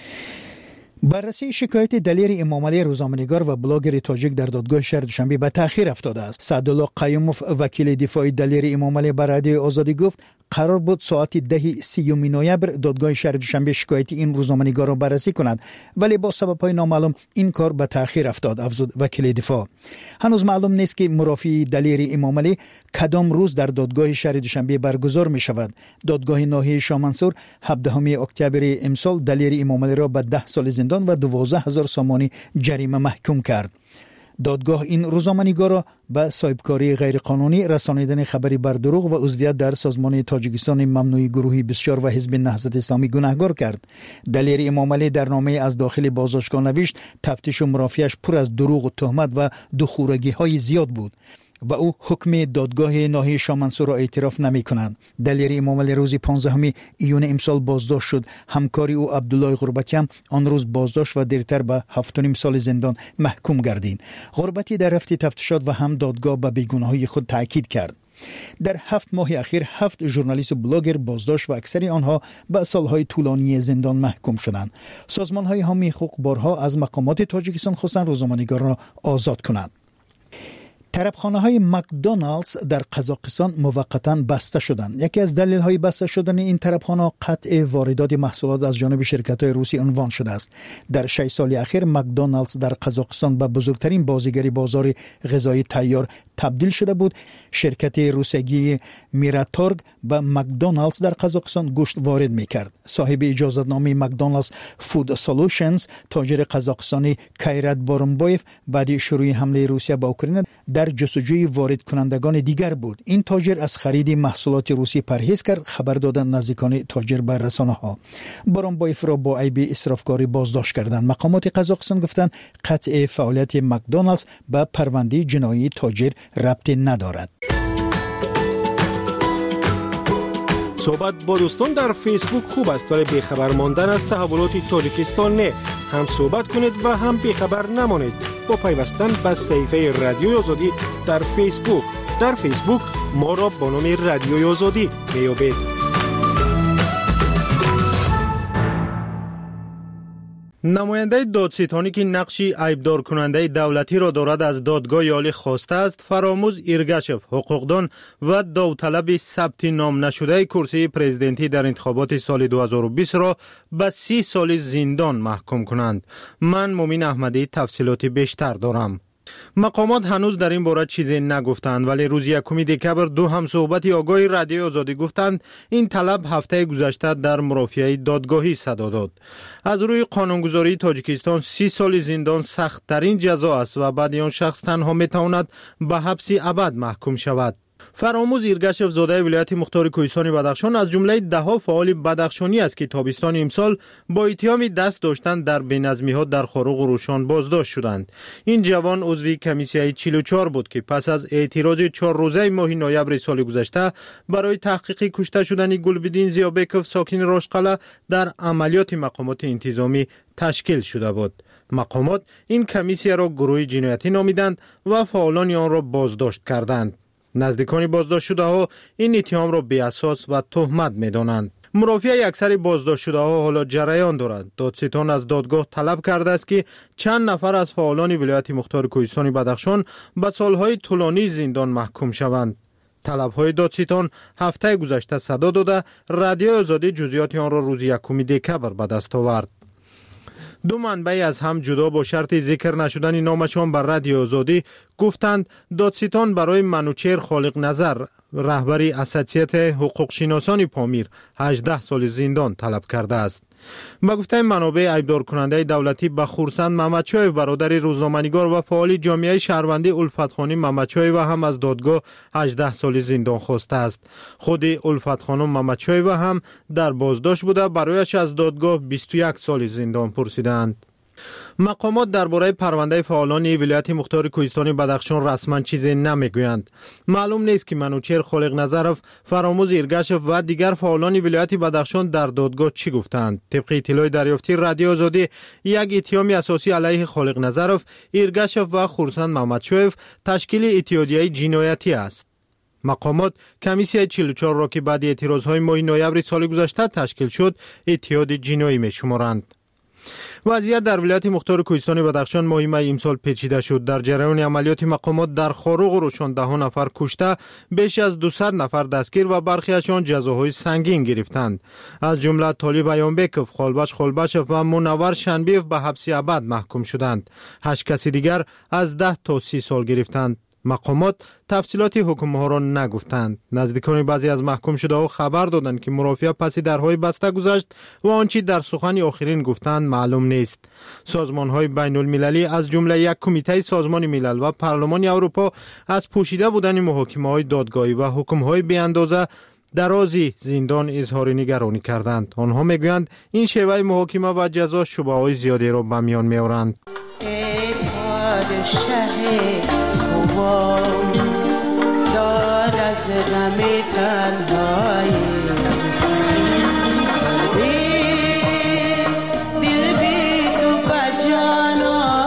بررسی شکایت دلیر امامعلی روزنامه‌نگار و بلاگر تاجیک در دادگاه شهر دوشنبه به تأخیر افتاده است. سعدالله قیوموف، وکیل دفاعی دلیر امامعلی، به رادیو آزادی گفت قرار بود ساعت ده سیوم نوامبر دادگاه شهر دوشنبه شکایت این روزنامه‌نگار را بررسی کند، ولی با سبب‌های نامعلوم این کار به تأخیر افتاد، افزود وکیل دفاع. هنوز معلوم نیست که مرافعه دلیر امامعلی کدام روز در دادگاه شهر دوشنبه برگزار می شود. دادگاه ناحیه شاه منصور هفدهم اکتبر امسال دلیر امامعلی را به ده سال زندان و دوازده هزار سامانی جریمه محکوم کرد. دادگاه این روزنامه‌نگار را به صاحبکاری غیرقانونی، رسانیدن خبری بر دروغ و عضویت در سازمان تاجیکستان ممنوع گروهی بسیار و حزب نهضت اسلامی گناهکار کرد. دلیر امامعلی در نامه از داخل بازداشتگاه نوشت تفتیش و مرافعه‌اش پر از دروغ و تهمت و دخورگی‌های زیاد بود و او حکم دادگاه ناحیه شاه منصور را اعتراف نمی کند. دلیر امامعلی روز پانزدهم ایون امسال بازداشت شد. همکاری او عبدالله غربتی هم آن روز بازداشت و دیرتر به هفت و نیم سال زندان محکوم گردید. غربتی در رفت تفتیشات و هم دادگاه به بیگناهی خود تاکید کرد. در هفت ماه اخیر هفت ژورنالیست و بلاگر بازداشت و اکثر آنها به سالهای طولانی زندان محکوم شدند. سازمان‌های حامی حقوق بارها از مقامات تاجیکستان خواستند روزنامه‌نگار را آزاد کنند. طرفخانه‌های مکدونالدز در قزاقستان موقتاً بسته شدند. یکی از دلایل بسته شدن این طرفخانه‌ها قطع واردات محصولات از جانب شرکت‌های روسی عنوان شده است. در شش سال اخیر مکدونالدز در قزاقستان به بزرگترین بازیگر بازار غذایی تیار تبدیل شده بود. شرکت روسیه میراتورگ به مکدونالدز در قزاقستان گوشت وارد می‌کرد. صاحب اجازه‌نامه مکدونالدز فود سولوشنز، تاجر قزاقستانی کایرات بورونبایف، بعد شروع حمله روسیه به اوکراین در جستجوی وارد کنندگان دیگر بود. این تاجر از خرید محصولات روسی پرهیز کرد. خبر دادن نزدیکان تاجر به رسانه‌ها. بورونبایف را با عیب اسرافکاری بازداشت کردند. مقامات قزاقستان گفتند قطع فعالیت مکدونالدز به پرونده جنایی تاجر ربطی ندارد. صحبت با دوستان در فیسبوک خوب است، ولی بیخبر ماندن از تحولات تاجیکستان نه. هم صحبت کنید و هم بیخبر نمانید با پیوستن به صفحه رادیوی آزادی در فیسبوک. در فیسبوک ما را با نام رادیوی آزادی میابید. نماینده دادستانی که نقشی عیبدار کننده دولتی را دارد از دادگاه عالی خواسته است، فراموز ایرگاشف، حقوقدان و داوطلب ثبت نام نشده کرسی پرزیدنتی در انتخابات سال دو هزار و بیست را به سی سال زندان محکوم کنند. من مومین احمدی تفصیلات بیشتر دارم. مقامات هنوز در این باره چیزی نگفتند، ولی روز یکم دکبر دو همصحبت آگاه رادیو آزادی گفتند این طلب هفته گذشته در مرافعه دادگاهی صدا داد. از روی قانونگذاری تاجیکستان سی سال زندان سخت ترین جزا است و بعد آن شخص تنها میتواند به حبس ابد محکوم شود. فراموز ایرگاشف زاده ولایت مختار کوهستان بدخشان از جمله ده ها فعال بدخشانی است که تابستان امسال با اتهام دست داشتن در بی‌نظمی‌ها در خاروق و روشان بازداشت شدند. این جوان عضو کمیسیه چهل و چهار بود که پس از اعتراض چهار روزه ماه نوامبر سال گذشته برای تحقیق کشته شدن گلبدین زیابکوف ساکن راشقله در عملیات مقامات انتظامی تشکیل شده بود. مقامات این کمیسیه را گروه جنایتی نامیدند و فعالان آن را بازداشت کردند. نزدیکان بازداشت شده ها این اتهام را بی اساس و تهمت می دانند. مرافعه اکثر بازداشت شده ها حالا جریان دارند. دادستان از دادگاه طلب کرده است که چند نفر از فعالان ولایت مختار کوهستان بدخشان به سالهای طولانی زندان محکوم شوند. طلب‌های دادستان هفته گذشته صدا داده رادیو آزادی جزئیات آن را روز یکم دکبر به دست آورد. دو منبع از هم جدا با شرط ذکر نشدن نامشان بر رادیو آزادی گفتند دادستان برای منوچهر خالق نظر رهبری اساتید حقوق شناسان پامیر هجده سال زندان طلب کرده است. با گفته منابع عیبدار کننده دولتی به خورسند محمدشاه برادر روزنامه‌نگار و فعال جامعه شهروندی الفتخانی محمدشاه و هم از دادگاه هجده سال زندان خواسته است. خود الفت خانم محمدشاه و هم در بازداشت بوده، برایش از دادگاه بیست و یک سال زندان پرسیدند. مقامات درباره پرونده فعالان ولایت مختار کوهستان بدخشان رسما چیزی نمیگویند. معلوم نیست که منوچهر خالق نظرف، فراموز ایرگاشف و دیگر فعالان ولایت بدخشان در دادگاه چی گفتند. طبق اطلاع دریافتی رادیو آزادی، یک اتهام اساسی علیه خالق نظرف، ایرگاشف و خورسند محمدشاه تشکیل اتحادیه جنایتی است. مقامات کمیسیه چهل و چهار را که بعد اعتراضهای ماه نوامبر سال گذشته تشکیل شد اتحاد جنایی می‌شمارند. وضعیت در ولایت مختار کوهستان بدخشان ماه می امسال پیچیده شد. در جریان عملیات مقامات در خاروق و روشان ده نفر کشته، بیش از دویست نفر دستگیر و برخیشان جزاهای سنگین گرفتند. از جمله طالب ایانبکوف، خالبش خالبشف و منور شنبیف به حبس ابد محکوم شدند. هشت کسی دیگر از ده تا سی سال گرفتند. مقامات تفصیلات حکم ها را نگفتند. نزدیکان بعضی از محکوم شده ها خبر دادند که مرافعه پس درهای بسته گذشت و آنچه در سخن آخرین گفتند معلوم نیست. سازمان های بین المللی از جمله یک کمیته سازمان ملل و پارلمان اروپا از پوشیده بودن محاکمه های دادگاهی و حکم های بی اندازه درازی زندان اظهار نگرانی کردند. آنها میگویند این شیوه محاکمه و جزا شبهه های زیادی را به میان میآورند. داد از غم تنهایی دل بی تو بجان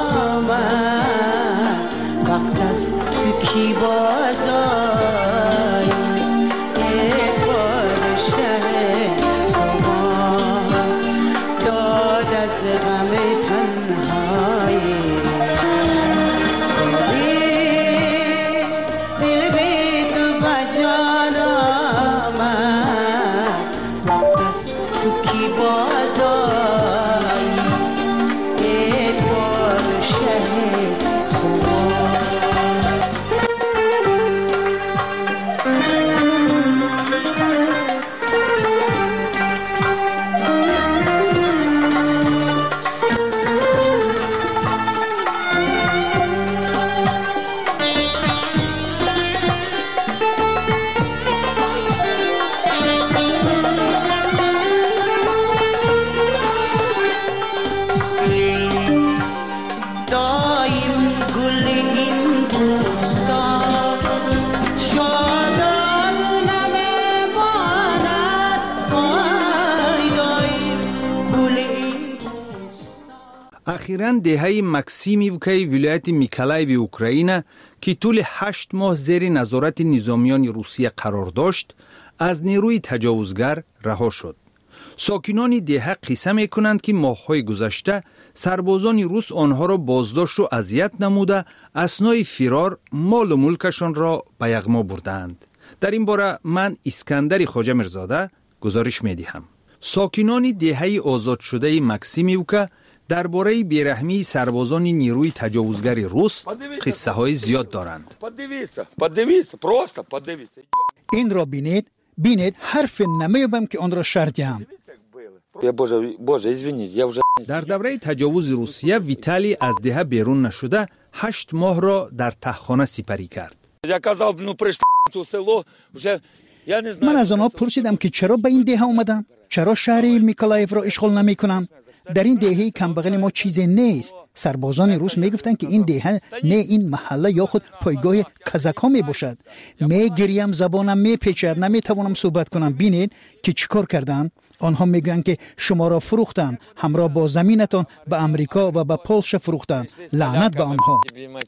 آمد، وقت است تو کی بازایی ای پادشه کمان، داد از غم تنهایی اخیراً دهه مکسیمیوکای ولایت میکلایو اوکراین که طول هشت ماه زیر نظارت نظامیان روسیه قرار داشت از نیروی تجاوزگر رها شد. ساکنان دهه قصه میکنند که ماه‌های گذشته سربازان روس آنها را بازداشت و اذیت نموده اثنای فرار مال و ملکشان را به یغما بردند. در این باره من اسکندر خواجه میرزاده گزارش میدهم. ساکنان دهه آزاد شده مکسیمیوکا درباره بیرحمی سربازان نیروی تجاوزگر روس قصه های زیاد دارند. این را بینید بینید حرف نمیابم که آن را شرطیم. در دوره تجاوز روسیه ویتالی از دهه بیرون نشده هشت ماه را در تهخانه سپری کرد. من از آنها پرسیدم که چرا به این دهه آمدم؟ چرا شهر میکلایف را اشغال نمی کنم؟ در این دهه کمبغل ما چیزی نیست. سربازان روس میگفتند که این دهه نه این محله یا خود پایگاه کازاک‌ها می باشد. می گریم، زبانم می پیچد، نمی توانم صحبت کنم. بینید که چیکار کردند؟ آنها میگویند که شما را فروختند، همراه با زمینتان به امریکا و به پولش فروختند. لعنت به آنها.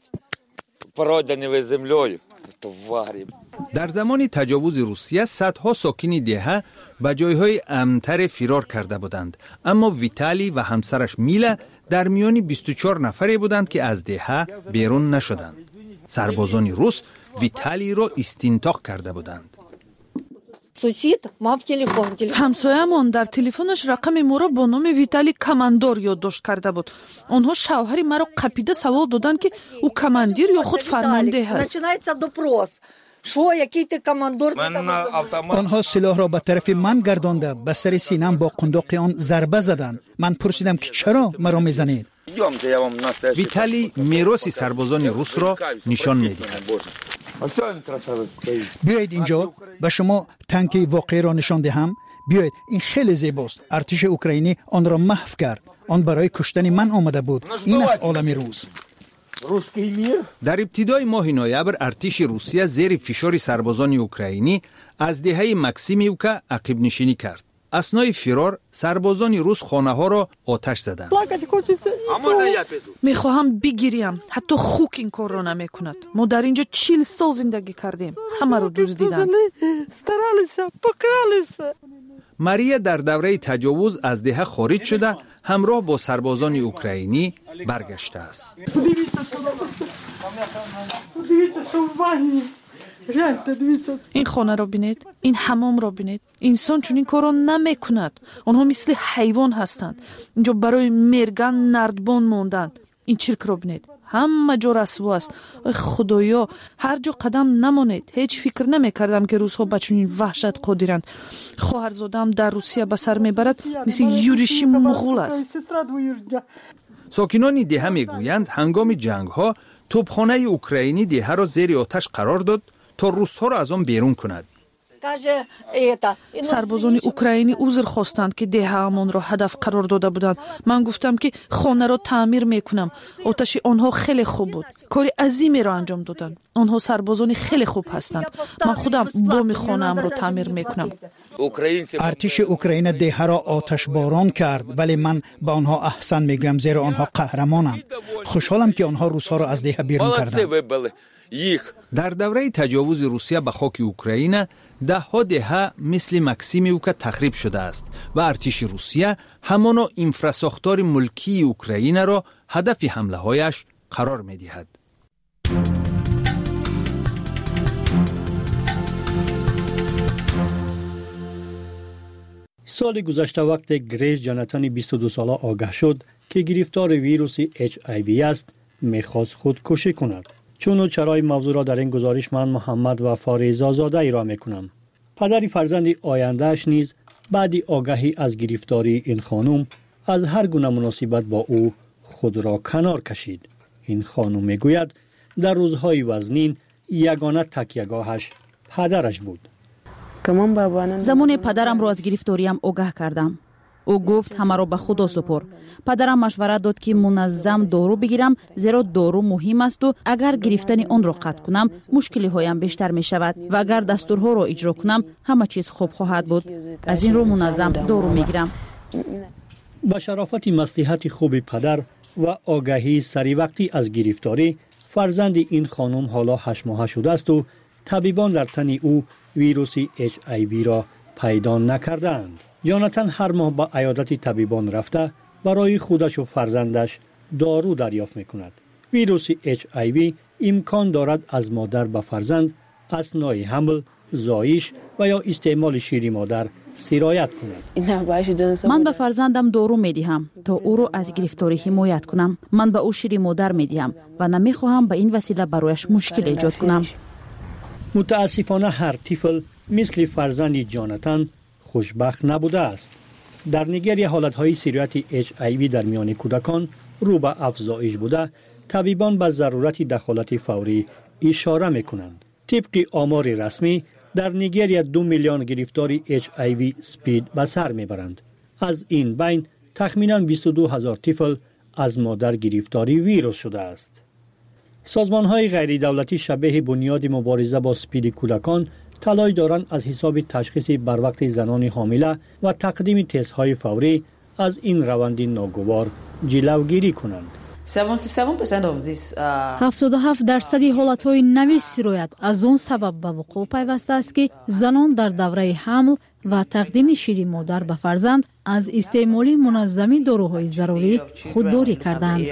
در زمان تجاوز روسیه صدها ساکن دهه به جایهای امن‌تر فرار کرده بودند، اما ویتالی و همسرش میلا در میان بیست و چهار نفری بودند که از دهه بیرون نشدند. سربازان روس ویتالی را استنطاق کرده بودند. همسایه‌مان در تلفنش رقم ما را با نام ویتالی کماندور یادداشت کرده بود. آنها شوهر مرا قپیده سوال دادند که او کماندیر یا خود فرمانده است. آنها سلاح را به طرف من گردانده به سر سینم با قنداق آن ضربه زدند. من پرسیدم که چرا مرا میزنید؟ ویتالی میراث سربازان روس را نشان می‌دهد. بیایید اینجا به شما تانک واقعی را نشان دهم. بیایید، این خیلی زیباست. ارتش اوکراینی آن را محو کرد. آن برای کشتن من آمده بود. این است عالم روس. در ابتدای ماه نوامبر ارتش روسیه زیر فشار سربازان اوکراینی از دهه مکسیمیوکا عقب نشینی کرد. اثنای فرار سربازان روس خانه ها را آتش زدند. میخواهم بگیریم، حتی خوک این کار را نمی کند. ما در اینجا چهل سال زندگی کردیم، همه رو دزدیدند. ماریا در دوره تجاوز از دهه خارج شده همراه با سربازان اوکراینی برگشته است. این خانه را بینید، این حمام را بینید. انسان چون این کار را نمی کند. آنها مثل حیوان هستند. اینجا برای مرگن نردبان موندند. این چرک را بینید، همه جا رسوا است. خدایا هر جا قدم نمانید. هیچ فکر نمی کردم که روزها به چنین وحشت قادرند. خواهرزاده‌ام در روسیه به سر میبرد مثل یورشی مغول است. ساکنان دهه میگویند هنگام جنگ ها توپخانه اوکراینی دهه را زیر آتش قرار داد تا روس‌ها را از آن بیرون کند. سربازان اوکراینی عذر خواستند که دهه‌مان را هدف قرار داده بودند. من گفتم که خانه را تعمیر میکنم. آتش آنها خیلی خوب بود. کار عظیمی را انجام دادند. آنها سربازان خیلی خوب هستند. من خودم بام خانه‌ام را تعمیر میکنم. ارتش اوکراین دهه را آتش باران کرد، ولی من به آنها احسان میگم زیرا آنها قهرمانند. خوشحالم که آنها روس‌ها را از دهه بیرون کردند. در دوره تجاوز روسیه به خاک اوکراین ده ها دهه مثل مکسیمیوکا تخریب شده است و ارتش روسیه همانا انفراساختار ملکی اوکراین را هدف حمله هایش قرار می دهد. سال گذشته وقت گریس جاناتان بیست و دو ساله آگاه شد که گرفتار ویروس اچ آی وی است، میخواست خودکشی کند. چون و چرای موضوع را در این گزارش من محمد و فاریزا زاده ایرا میکنم. پدری فرزند آیندهش نیز بعد آگاهی از گرفتاری این خانم از هر گونه مناسبت با او خود را کنار کشید. این خانم میگوید در روزهای وزنین یگانه تکیه‌گاهش پدرش بود. زمان پدرم را از گرفتاریم آگاه کردم. او گفت همه را به خدا سپر. پدرم مشورت داد که منظم دارو بگیرم زیرا دارو مهم است و اگر گرفتن آن را قطع کنم مشکلی هایم بیشتر می شود و اگر دستورها را اجرا کنم همه چیز خوب خواهد بود. از این رو منظم دارو می گیرم. با شرافت مصلحت خوب پدر و آگاهی سری وقتی از گرفتاری فرزند این خانم حالا هشت ماهه شده است و طبیبان در تن او ویروس اچ آی وی را پیدا نکردند. جاناتان هر ماه به عیادت طبیبان رفته برای خودش و فرزندش دارو دریافت میکند. ویروس اچ آی وی امکان دارد از مادر به فرزند اثنای حمل، زایش و یا استعمال شیر مادر سرایت کند. من به فرزندم دارو میدهم تا او را از گرفتاری حمایت کنم. من به او شیر مادر میدهم و نمیخواهم به این وسیله برایش مشکل ایجاد کنم. متاسفانه هر طفل مثل فرزند جاناتان خوشبخت نبوده است. در نیگریا حالتهای سرایت اچ آی وی در میان کودکان رو به افزایش بوده. طبیبان به ضرورت دخالت فوری اشاره میکنند. طبق آمار رسمی در نیگریا دو میلیون گرفتاری اچ آی وی سپید به سر میبرند. از این بین تخمینا بیست و دو هزار طفل از مادر گرفتاری ویروس شده است. سازمان های غیر دولتی شبیه بنیاد مبارزه با سپید کودکان تلاش دارند از حساب تشخیص بر وقت زنان حامله و تقدیم تست های فوری از این روند ناگوار جلوگیری کنند. هفتاد و هفت درصد حالتهای نوی سرایت از آن سبب به وقوع پیوسته است که زنان در دوره حمل و تقدیم شیر مادر به فرزند از استعمال منظم داروهای ضروری خودداری کردند.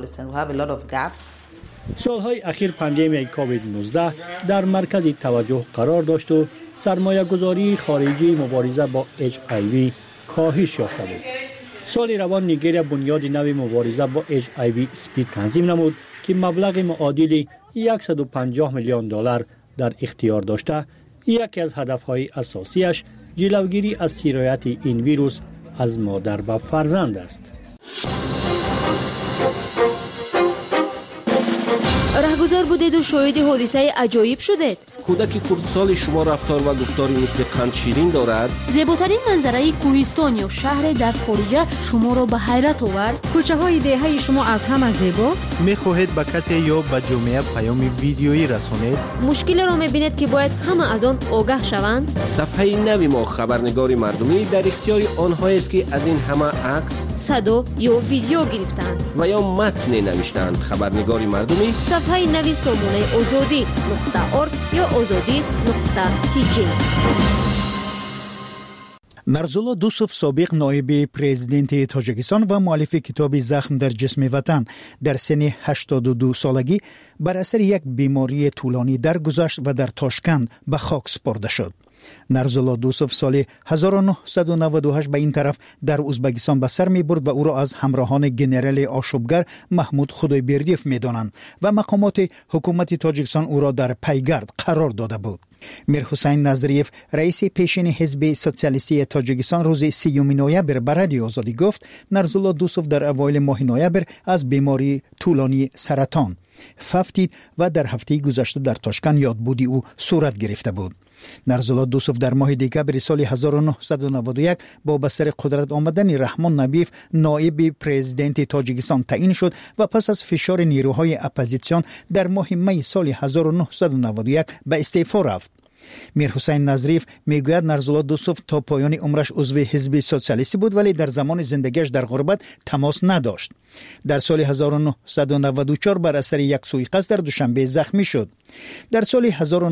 سالهای اخیر پاندمی کووید نوزده در مرکز توجه قرار داشت و سرمایه گذاری خارجی مبارزه با اچ آی وی کاهش یافته بود. سال روان نیگریا بنیاد نوی مبارزه با اچ آی وی سپید تنظیم نمود که مبلغ معادل صد و پنجاه میلیون دلار در اختیار داشته. یکی از هدفهای اساسیش جلوگیری از سرایت این ویروس از مادر به فرزند است. رهگذر بودید و شاهد حادثه عجایب شدید. کودک کردسال شما رفتار و گفتاری مثل قند شیرین دارد. زیباترین منظره کوهستان یا شهر در خارج شما را به حیرت آورد. کوچه های دهه شما از همه زیباست. میخواهید به کسی یا به جامعه پیام ویدیویی رسانید؟ مشکل را میبینید که باید همه از آن آگاه شوند. صفحه نوی ما خبرنگاری مردمی در اختیار آنهایی است که از این همه عکس، صدا یا ویدیو گرفتند و یا متن نوشتند. خبرنگاری مردمی صفحه نوی سامانه آزادی نقطه ارگ یا آزادی نقطه تی جی. نرزولا دوسوف سابق نایب پرزیدنت تاجیکستان و مؤلف کتاب زخم در جسم وطن در سن هشتاد و دو سالگی بر اثر یک بیماری طولانی درگذشت و در تاشکند به خاک سپرده شد. نرزولا دوسوف سال هزار و نهصد و نود و هشت به این طرف در ازبکستان به سر می برد و او را از همراهان گنرال آشوبگر محمود خدایبردیف می دانند و مقامات حکومت تاجیکستان او را در پیگرد قرار داده بود. میر حسین نظریف رئیس پیشین حزب سوسیالیستی تاجیکستان روز سیوم نوامبر به رادیو آزادی گفت نرزولا دوسوف در اوایل ماه نوامبر از بیماری طولانی سرطان ففتید و در هفته گذشته در تاشکند یادبودی او صورت گرفته بود. نرزولا دوسوف در ماه دکمبر سال هزار و نهصد و نود و یک با بسر قدرت آمدن رحمان نبیف نایب پرزیدنت تاجیکستان تعیین شد و پس از فشار نیروهای اپوزیسیون در ماه می سال هزار و نهصد و نود و یک به استعفا رفت. میر حسین نظریف میگوید نرزولا دوسوف تا پایان عمرش عضو حزب سوسیالیستی بود ولی در زمان زندگیش در غربت تماس نداشت. در سال هزار و نهصد و نود و چهار بر اثر یک سوء قصد در دوشنبه زخمی شد. در سال هزار و